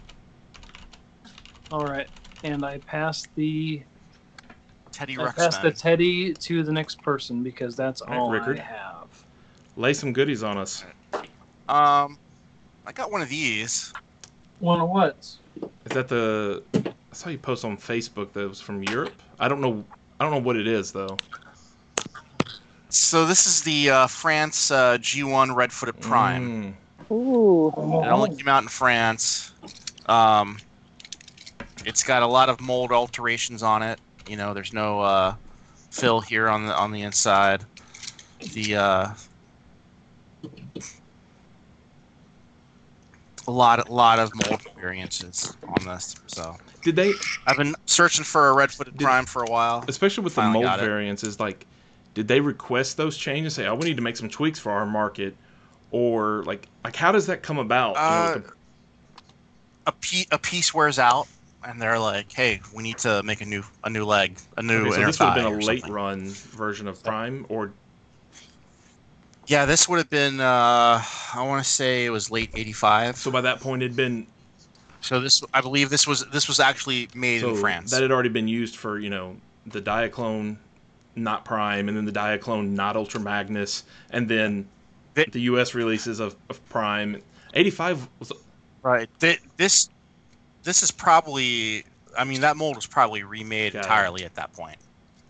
[SPEAKER 5] All right. And I passed the
[SPEAKER 4] Teddy
[SPEAKER 5] I passed the
[SPEAKER 4] Ruxpin.
[SPEAKER 5] teddy to the next person because that's
[SPEAKER 3] All right,
[SPEAKER 5] all
[SPEAKER 3] Rickard.
[SPEAKER 5] I have.
[SPEAKER 3] Lay some goodies on us.
[SPEAKER 4] I got one of these.
[SPEAKER 5] One of what?
[SPEAKER 3] Is that the? I saw you post on Facebook that was from Europe. I don't know what it is though.
[SPEAKER 4] So this is the France G1 Red-Footed Prime.
[SPEAKER 6] Ooh.
[SPEAKER 4] It only came out in France. It's got a lot of mold alterations on it. There's no fill here on the inside. The a lot of mold variances on this. So
[SPEAKER 3] Did they,
[SPEAKER 4] I've been searching for a Red-Footed
[SPEAKER 3] Did-
[SPEAKER 4] Prime for a while.
[SPEAKER 3] especially with the
[SPEAKER 4] Finally
[SPEAKER 3] mold
[SPEAKER 4] got it.
[SPEAKER 3] variants, did they request those changes? Say, oh, we need to make some tweaks for our market, or like how does that come about? With
[SPEAKER 4] A piece wears out, and they're like, "Hey, we need to make a new leg, a new
[SPEAKER 3] okay, so
[SPEAKER 4] inner
[SPEAKER 3] this would have
[SPEAKER 4] thigh
[SPEAKER 3] been
[SPEAKER 4] or
[SPEAKER 3] a late
[SPEAKER 4] something."
[SPEAKER 3] run version of Prime, or
[SPEAKER 4] Yeah, this would have been. I want to say it was late '85.
[SPEAKER 3] so by that point it'd been
[SPEAKER 4] So I believe this was actually made
[SPEAKER 3] so
[SPEAKER 4] in France.
[SPEAKER 3] that had already been used for the Diaclone, not Prime, and then the Diaclone, not Ultra Magnus, and then
[SPEAKER 4] Bit-
[SPEAKER 3] the U.S. releases of Prime. 85 was
[SPEAKER 4] Right. This is probably. I mean, that mold was probably remade
[SPEAKER 3] Got it.
[SPEAKER 4] entirely at that point.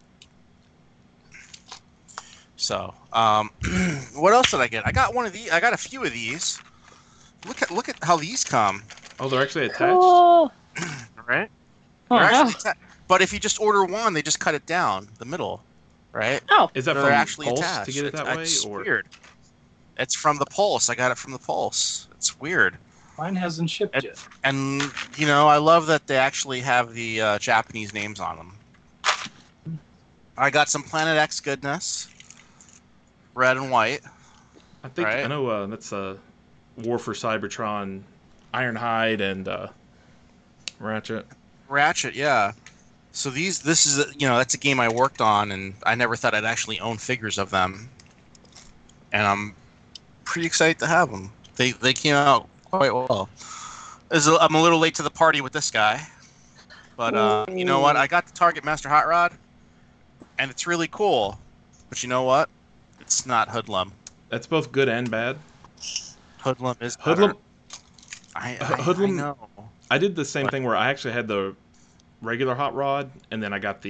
[SPEAKER 4] So, what else did I get? I got one of these. I got a few of these. Look at how these come.
[SPEAKER 3] oh, they're actually attached.
[SPEAKER 6] Cool.
[SPEAKER 4] Right.
[SPEAKER 6] Oh,
[SPEAKER 4] They're
[SPEAKER 6] no.
[SPEAKER 4] actually but if you just order one, they just cut it down the middle, right?
[SPEAKER 6] Oh.
[SPEAKER 3] Is that
[SPEAKER 4] So
[SPEAKER 3] from
[SPEAKER 4] they're actually
[SPEAKER 3] Pulse
[SPEAKER 4] attached.
[SPEAKER 3] to get it that way,
[SPEAKER 4] It's
[SPEAKER 3] or
[SPEAKER 4] weird. It's from the Pulse. I got it from the Pulse. It's weird.
[SPEAKER 5] Mine hasn't shipped
[SPEAKER 4] It-
[SPEAKER 5] yet.
[SPEAKER 4] And I love that they actually have the Japanese names on them. I got some Planet X goodness. Red and white.
[SPEAKER 3] I think
[SPEAKER 4] Right.
[SPEAKER 3] I know that's War for Cybertron, Ironhide, and Ratchet.
[SPEAKER 4] Ratchet, yeah. So this is that's a game I worked on, and I never thought I'd actually own figures of them, and I'm pretty excited to have them. They came out quite well. I'm a little late to the party with this guy, but you know what? I got the Target Master Hot Rod, and it's really cool. But you know what? It's not Hoodlum.
[SPEAKER 3] That's both good and bad.
[SPEAKER 4] Hoodlum is
[SPEAKER 3] Hoodlum.
[SPEAKER 4] I
[SPEAKER 3] Hoodlum-
[SPEAKER 4] know.
[SPEAKER 3] I did the same thing where I actually had the regular hot rod, and then I got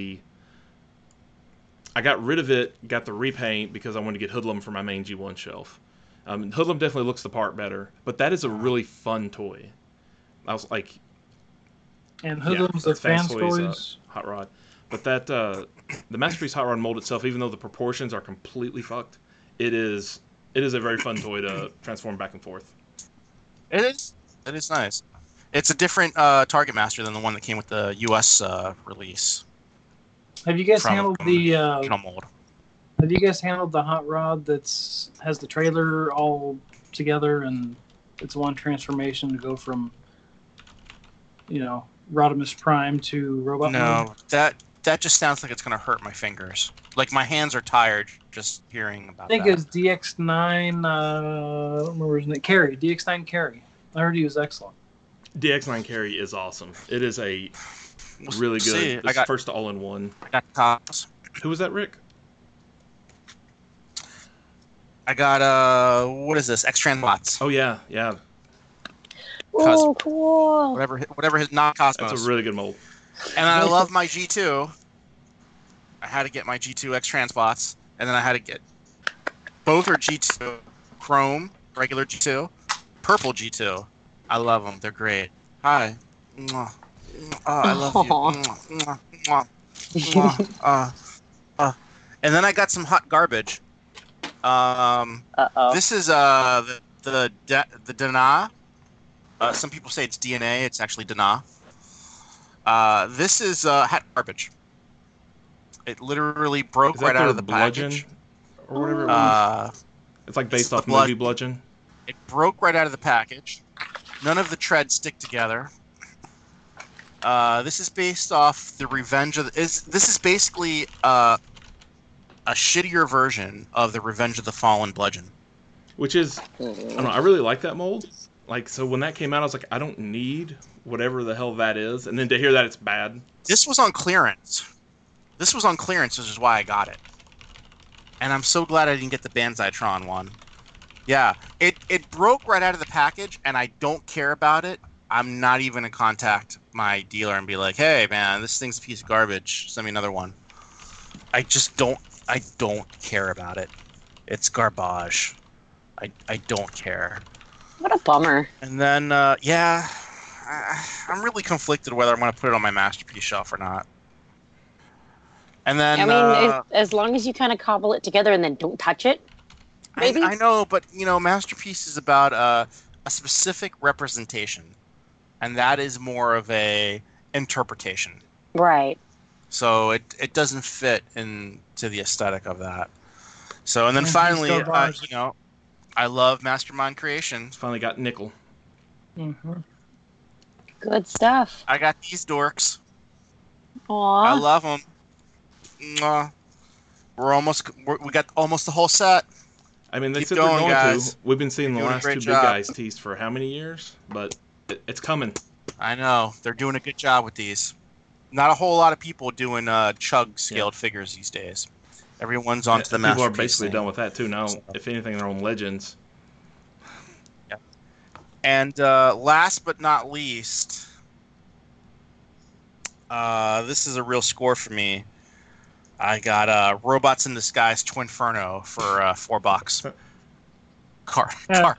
[SPEAKER 3] rid of it, got the repaint because I wanted to get Hoodlum for my main G1 shelf. Hoodlum definitely looks the part better, but that is a really fun toy. I was like,
[SPEAKER 5] And Hoodlum's the fan
[SPEAKER 3] Fast Toys,
[SPEAKER 5] toys.
[SPEAKER 3] hot rod, but that the Masterpiece hot rod mold itself, even though the proportions are completely fucked, it is a very fun toy to transform back and forth.
[SPEAKER 4] It is. It is nice. It's a different Target Master than the one that came with the U.S. Release.
[SPEAKER 5] Have you guys
[SPEAKER 4] from,
[SPEAKER 5] handled the?
[SPEAKER 4] Original mold.
[SPEAKER 5] Have you guys handled the hot rod has the trailer all together and it's one transformation to go from, Rodimus Prime to Robot
[SPEAKER 4] No,
[SPEAKER 5] mode?
[SPEAKER 4] that just sounds like it's gonna hurt my fingers. Like my hands are tired just hearing about
[SPEAKER 5] I think
[SPEAKER 4] that.
[SPEAKER 5] it was DX9. I don't remember his name. Carry. DX9 Carry. I heard he was excellent.
[SPEAKER 3] DX9 Carry is awesome. It is a
[SPEAKER 4] We'll
[SPEAKER 3] really
[SPEAKER 4] see.
[SPEAKER 3] good. It's the first all-in-one.
[SPEAKER 4] I got tops.
[SPEAKER 3] Who was that, Rick?
[SPEAKER 4] I got what is this? X-Trans Bots.
[SPEAKER 3] Oh yeah.
[SPEAKER 6] Oh, cool.
[SPEAKER 4] Whatever his not Cosmos.
[SPEAKER 3] That's a really good mold.
[SPEAKER 4] And I love my G2. I had to get my G2 X-Trans Bots, and then I had to get both are G2 Chrome, regular G2, purple G2. I love them. They're great. Hi. Mwah. Oh, I love you. Mwah, mwah, mwah. And then I got some hot garbage.
[SPEAKER 6] Uh-oh.
[SPEAKER 4] This is the Dana. Some people say it's DNA. It's actually Dana. This is hot garbage. It literally broke
[SPEAKER 3] Is that
[SPEAKER 4] right out
[SPEAKER 3] their
[SPEAKER 4] of the
[SPEAKER 3] Bludgeon
[SPEAKER 4] package.
[SPEAKER 3] or whatever it was? It's like based
[SPEAKER 4] the
[SPEAKER 3] off movie Bludgeon.
[SPEAKER 4] It broke right out of the package. None of the treads stick together. This is based off the Revenge of this is basically a shittier version of the Revenge of the Fallen Bludgeon.
[SPEAKER 3] Which is, I don't know, I really like that mold. Like, so when that came out, I was like, I don't need whatever the hell that is. And then to hear that it's bad.
[SPEAKER 4] This was on clearance. Which is why I got it. And I'm so glad I didn't get the Banzai-tron one. Yeah, it broke right out of the package, and I don't care about it. I'm not even going to contact my dealer and be like, hey, man, this thing's a piece of garbage. Send me another one. I don't care about it. It's garbage. I don't care.
[SPEAKER 6] What a bummer.
[SPEAKER 4] And then, I'm really conflicted whether I'm going to put it on my Masterpiece shelf or not. And then,
[SPEAKER 6] I mean, as long as you kind of cobble it together and then don't touch it, maybe?
[SPEAKER 4] I know, but, Masterpiece is about a specific representation. And that is more of a interpretation.
[SPEAKER 6] Right.
[SPEAKER 4] So it doesn't fit into the aesthetic of that. So, and then
[SPEAKER 5] Mhm,
[SPEAKER 4] finally,
[SPEAKER 5] so bars.
[SPEAKER 4] I love Mastermind Creations.
[SPEAKER 3] Finally got Nickel.
[SPEAKER 5] Mm-hmm.
[SPEAKER 6] Good stuff.
[SPEAKER 4] I got these dorks. I
[SPEAKER 6] Aw.
[SPEAKER 4] love them. We got almost the whole set.
[SPEAKER 3] I mean, that's
[SPEAKER 4] Keep
[SPEAKER 3] what they're
[SPEAKER 4] going,
[SPEAKER 3] going
[SPEAKER 4] guys.
[SPEAKER 3] to. We've been seeing the
[SPEAKER 4] You're doing a
[SPEAKER 3] last
[SPEAKER 4] great
[SPEAKER 3] two
[SPEAKER 4] job.
[SPEAKER 3] big guys teased for how many years? But it's coming.
[SPEAKER 4] I know. They're doing a good job with these. Not a whole lot of people doing chug scaled figures these days. Everyone's onto the
[SPEAKER 3] People are
[SPEAKER 4] Masterpiece
[SPEAKER 3] basically
[SPEAKER 4] thing.
[SPEAKER 3] done with that too now. If anything, they're on Legends.
[SPEAKER 4] And last but not least, this is a real score for me. I got Robots in Disguise Twinferno for $4. Car.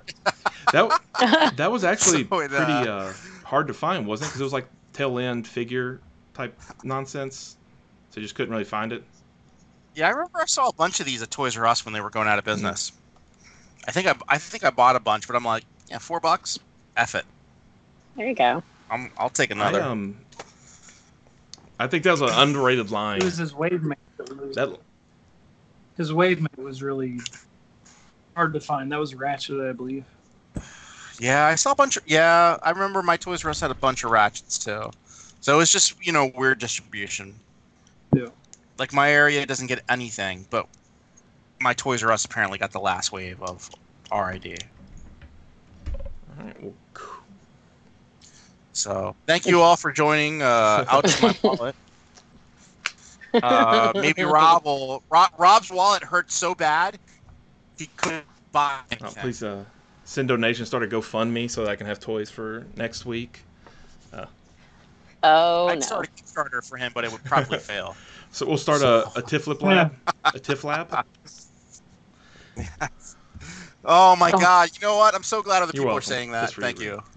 [SPEAKER 3] That was actually
[SPEAKER 4] So it,
[SPEAKER 3] pretty hard to find, wasn't it? Because it was like tail end figure type nonsense, so you just couldn't really find it.
[SPEAKER 4] Yeah, I remember I saw a bunch of these at Toys R Us when they were going out of business. I think I bought a bunch, but I'm like, yeah, $4. F it.
[SPEAKER 6] There you go.
[SPEAKER 4] I'll take another.
[SPEAKER 3] I think that was an underrated line.
[SPEAKER 5] It was his wave man that was
[SPEAKER 3] That
[SPEAKER 5] His wave mate was really hard to find. That was Ratchet, I believe.
[SPEAKER 4] Yeah, I saw a bunch of. Yeah, I remember my Toys R Us had a bunch of Ratchets too. So it was just weird distribution.
[SPEAKER 5] Yeah.
[SPEAKER 4] Like my area doesn't get anything, but my Toys R Us apparently got the last wave of RID.
[SPEAKER 3] all right, well, cool.
[SPEAKER 4] So thank you all for joining. Out my wallet. Maybe Rob's wallet hurt so bad he couldn't buy anything.
[SPEAKER 3] Oh, please send donations. Start a GoFundMe so that I can have toys for next week.
[SPEAKER 6] Oh,
[SPEAKER 4] I'd
[SPEAKER 6] no.
[SPEAKER 4] start a Kickstarter for him, but it would probably fail.
[SPEAKER 3] So we'll start a TIFLip lab. A TIFF lab.
[SPEAKER 4] Oh my God! You know what? I'm so glad other
[SPEAKER 3] You're
[SPEAKER 4] people are
[SPEAKER 3] welcome.
[SPEAKER 4] saying that.
[SPEAKER 3] That's for you,
[SPEAKER 4] Thank you.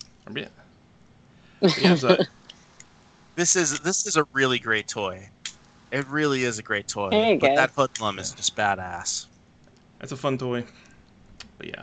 [SPEAKER 3] Yeah, so
[SPEAKER 4] This is a really great toy. It really is a great toy.
[SPEAKER 6] There you
[SPEAKER 4] But
[SPEAKER 6] go.
[SPEAKER 4] that hoodlum is just badass.
[SPEAKER 3] that's a fun toy. But yeah,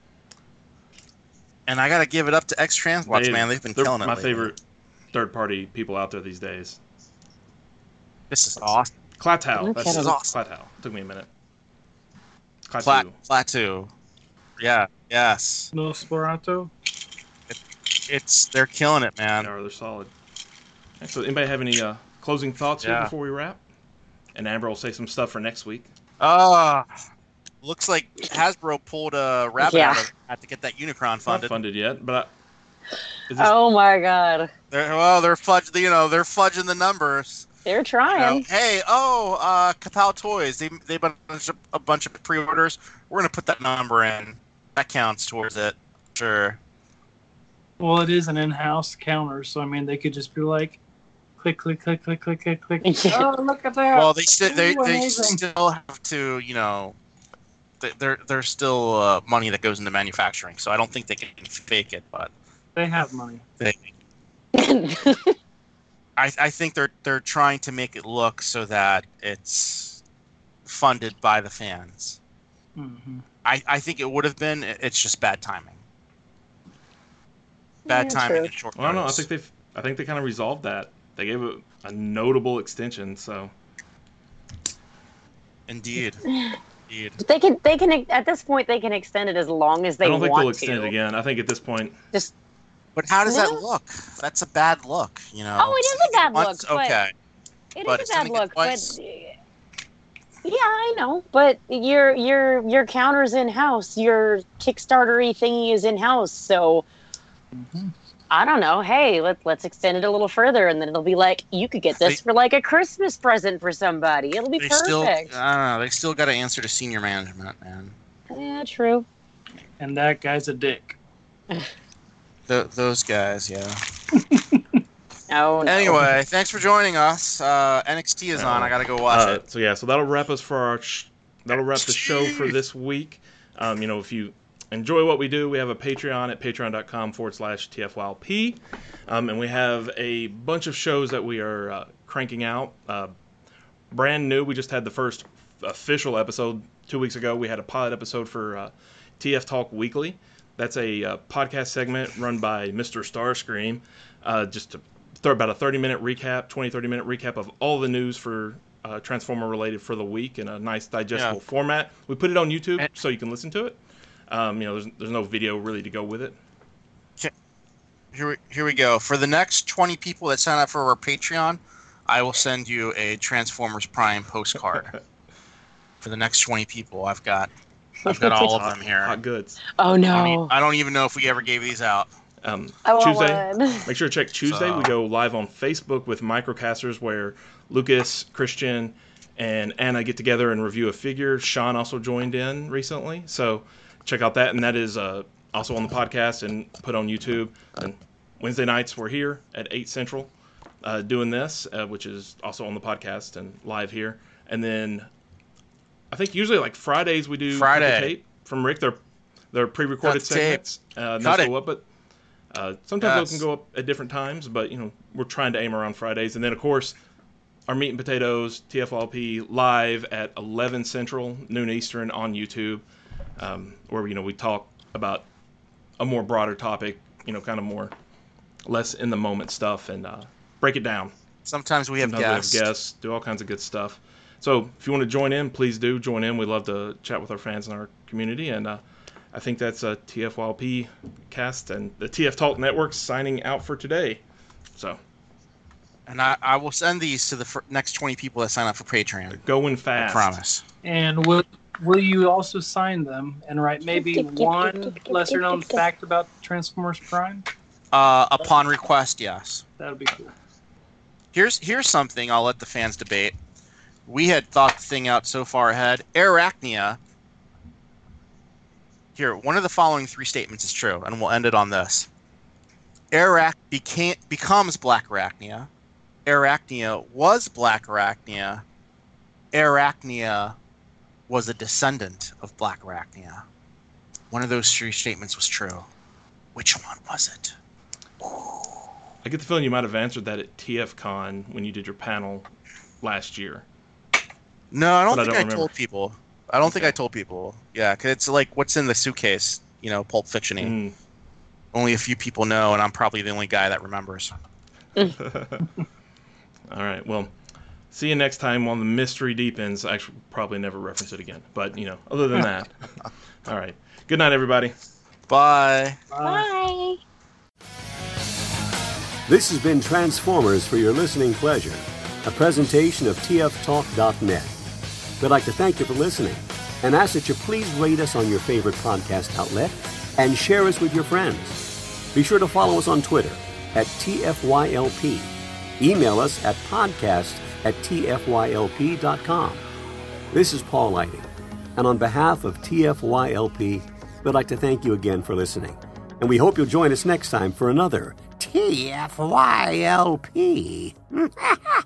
[SPEAKER 4] And I gotta give it up to X Transwatch, man. They've been
[SPEAKER 3] they're
[SPEAKER 4] killing it.
[SPEAKER 3] my
[SPEAKER 4] lately.
[SPEAKER 3] favorite third-party people out there these days.
[SPEAKER 4] This is awesome.
[SPEAKER 3] Klaatu.
[SPEAKER 6] Look
[SPEAKER 3] That's
[SPEAKER 6] at
[SPEAKER 3] it.
[SPEAKER 6] him.
[SPEAKER 3] Klaatu. Took me a minute. Klaatu.
[SPEAKER 4] Plateau. Yeah. Yes.
[SPEAKER 5] Nosferatu.
[SPEAKER 4] They're killing it,
[SPEAKER 3] They
[SPEAKER 4] man.
[SPEAKER 3] are. They're solid. Okay, so anybody have any closing thoughts here
[SPEAKER 4] Yeah.
[SPEAKER 3] before we wrap? And Amber will say some stuff for next week.
[SPEAKER 4] Looks like Hasbro pulled a rabbit
[SPEAKER 6] Yeah.
[SPEAKER 4] out of the hat to get that Unicron
[SPEAKER 3] Not
[SPEAKER 4] funded.
[SPEAKER 3] funded yet, but is this,
[SPEAKER 6] Oh my God.
[SPEAKER 4] They're fudging the numbers.
[SPEAKER 6] They're
[SPEAKER 4] You know,
[SPEAKER 6] trying.
[SPEAKER 4] hey, Kapow Toys, they a bunch of pre-orders. We're gonna put that number in. That counts towards it. Sure.
[SPEAKER 5] Well, it is an in-house counter, so I mean, they could just be like, click, click, click, click, click, click, click.
[SPEAKER 6] Yeah.
[SPEAKER 5] Oh, look at that!
[SPEAKER 4] Well, they
[SPEAKER 5] Ooh, amazing.
[SPEAKER 4] still have to, there's still money that goes into manufacturing, so I don't think they can fake it, but
[SPEAKER 5] They have money.
[SPEAKER 4] I think they're trying to make it look so that it's funded by the fans.
[SPEAKER 5] Hmm.
[SPEAKER 4] I think it would have been. It's just bad timing. Bad
[SPEAKER 6] Yeah,
[SPEAKER 4] timing
[SPEAKER 6] true.
[SPEAKER 4] and short
[SPEAKER 3] well, I don't know.
[SPEAKER 4] notice.
[SPEAKER 3] I think they kind of resolved that. They gave it a notable extension. So
[SPEAKER 4] Indeed. Indeed.
[SPEAKER 6] They can at this point they can extend it as long as they
[SPEAKER 3] I don't think
[SPEAKER 6] want
[SPEAKER 3] they'll extend
[SPEAKER 6] to.
[SPEAKER 3] it again. I think at this point,
[SPEAKER 4] But how does that
[SPEAKER 6] No.
[SPEAKER 4] look? That's a bad look,
[SPEAKER 6] Oh, it is a bad look,
[SPEAKER 4] Once-
[SPEAKER 6] but
[SPEAKER 4] okay.
[SPEAKER 6] it
[SPEAKER 4] But
[SPEAKER 6] is a bad
[SPEAKER 4] extending it
[SPEAKER 6] look. But
[SPEAKER 4] twice?
[SPEAKER 6] yeah, I know. But your counter's in house. Your Kickstarter-y thingy is in house. So I don't know. Hey, let's extend it a little further, and then it'll be like you could get this for like a Christmas present for somebody. It'll be
[SPEAKER 4] They
[SPEAKER 6] perfect.
[SPEAKER 4] still, I don't know. They still got to answer to senior management, man.
[SPEAKER 6] Yeah, true.
[SPEAKER 5] And that guy's a dick.
[SPEAKER 4] Those guys, yeah.
[SPEAKER 6] Oh no.
[SPEAKER 4] Anyway, thanks for joining us. NXT is on. I gotta go watch it.
[SPEAKER 3] So yeah, so that'll wrap us for that'll wrap the show for this week. If you enjoy what we do, we have a Patreon at patreon.com/TFYLP. And we have a bunch of shows that we are cranking out. Brand new. We just had the first official episode 2 weeks ago. We had a pilot episode for TF Talk Weekly. That's a podcast segment run by Mr. Starscream. Just to throw about a 30-minute recap, 30-minute recap of all the news for Transformer related for the week in a nice digestible format. We put it on YouTube so you can listen to it. There's no video really to go with it.
[SPEAKER 4] Here we go. For the next 20 people that sign up for our Patreon, I will send you a Transformers Prime postcard. For the next 20 people, I've got all of them here.
[SPEAKER 3] Hot goods.
[SPEAKER 6] Oh no.
[SPEAKER 4] I don't even know if we ever gave these out.
[SPEAKER 6] I want
[SPEAKER 3] Tuesday.
[SPEAKER 6] one.
[SPEAKER 3] Make sure to check Tuesday.
[SPEAKER 4] So-
[SPEAKER 3] We go live on Facebook with Microcasters where Lucas, Christian, and Anna get together and review a figure. Sean also joined in recently. So check out that. And that is also on the podcast and put on YouTube. And Wednesday nights we're here at 8 Central doing this, which is also on the podcast and live here. And then I think usually like Fridays we do
[SPEAKER 4] Friday.
[SPEAKER 3] Cut the Tape from Rick. They're pre-recorded
[SPEAKER 4] Cut the tape.
[SPEAKER 3] segments.
[SPEAKER 4] Cut it.
[SPEAKER 3] Go up, but sometimes those
[SPEAKER 4] Yes.
[SPEAKER 3] can go up at different times. But we're trying to aim around Fridays. And then of course our Meat and Potatoes TFLP live at 11 Central, noon Eastern on YouTube, where we talk about a more broader topic, kind of more less in the moment stuff and break it down.
[SPEAKER 4] Sometimes we have
[SPEAKER 3] Sometimes
[SPEAKER 4] guests.
[SPEAKER 3] we have guests, do all kinds of good stuff. So if you want to join in, please do join in. We love to chat with our fans in our community. And I think that's a TFYLP cast and the TF Talk Network signing out for today. So.
[SPEAKER 4] And I will send these to the next 20 people that sign up for Patreon.
[SPEAKER 3] Going fast.
[SPEAKER 4] I promise.
[SPEAKER 5] And will you also sign them and write maybe one lesser known fact about Transformers Prime?
[SPEAKER 4] Upon request, yes.
[SPEAKER 5] That would be cool.
[SPEAKER 4] Here's something I'll let the fans debate. We had thought the thing out so far ahead. Arachnia. Here, one of the following 3 statements is true, and we'll end it on this. Becomes Black Arachnia. Arachnia was Black Arachnia. Arachnia was a descendant of Black Arachnia. One of those 3 statements was true. Which one was it?
[SPEAKER 3] I get the feeling you might have answered that at TFCon when you did your panel last year.
[SPEAKER 4] No, I don't think I told people. I don't think I told people. Yeah, because it's like what's in the suitcase, Pulp Fiction-y. Only a few people know, and I'm probably the only guy that remembers.
[SPEAKER 3] All right, well, see you next time on The Mystery Deepens. I actually probably never reference it again, but, other than that. All right, good night, everybody.
[SPEAKER 4] Bye.
[SPEAKER 6] Bye.
[SPEAKER 7] This has been Transformers for your listening pleasure, a presentation of tftalk.net. We'd like to thank you for listening and ask that you please rate us on your favorite podcast outlet and share us with your friends. Be sure to follow us on Twitter at TFYLP. Email us at podcast@tfylp.com. This is Paul Lighting, and on behalf of TFYLP, we'd like to thank you again for listening. And we hope you'll join us next time for another TFYLP.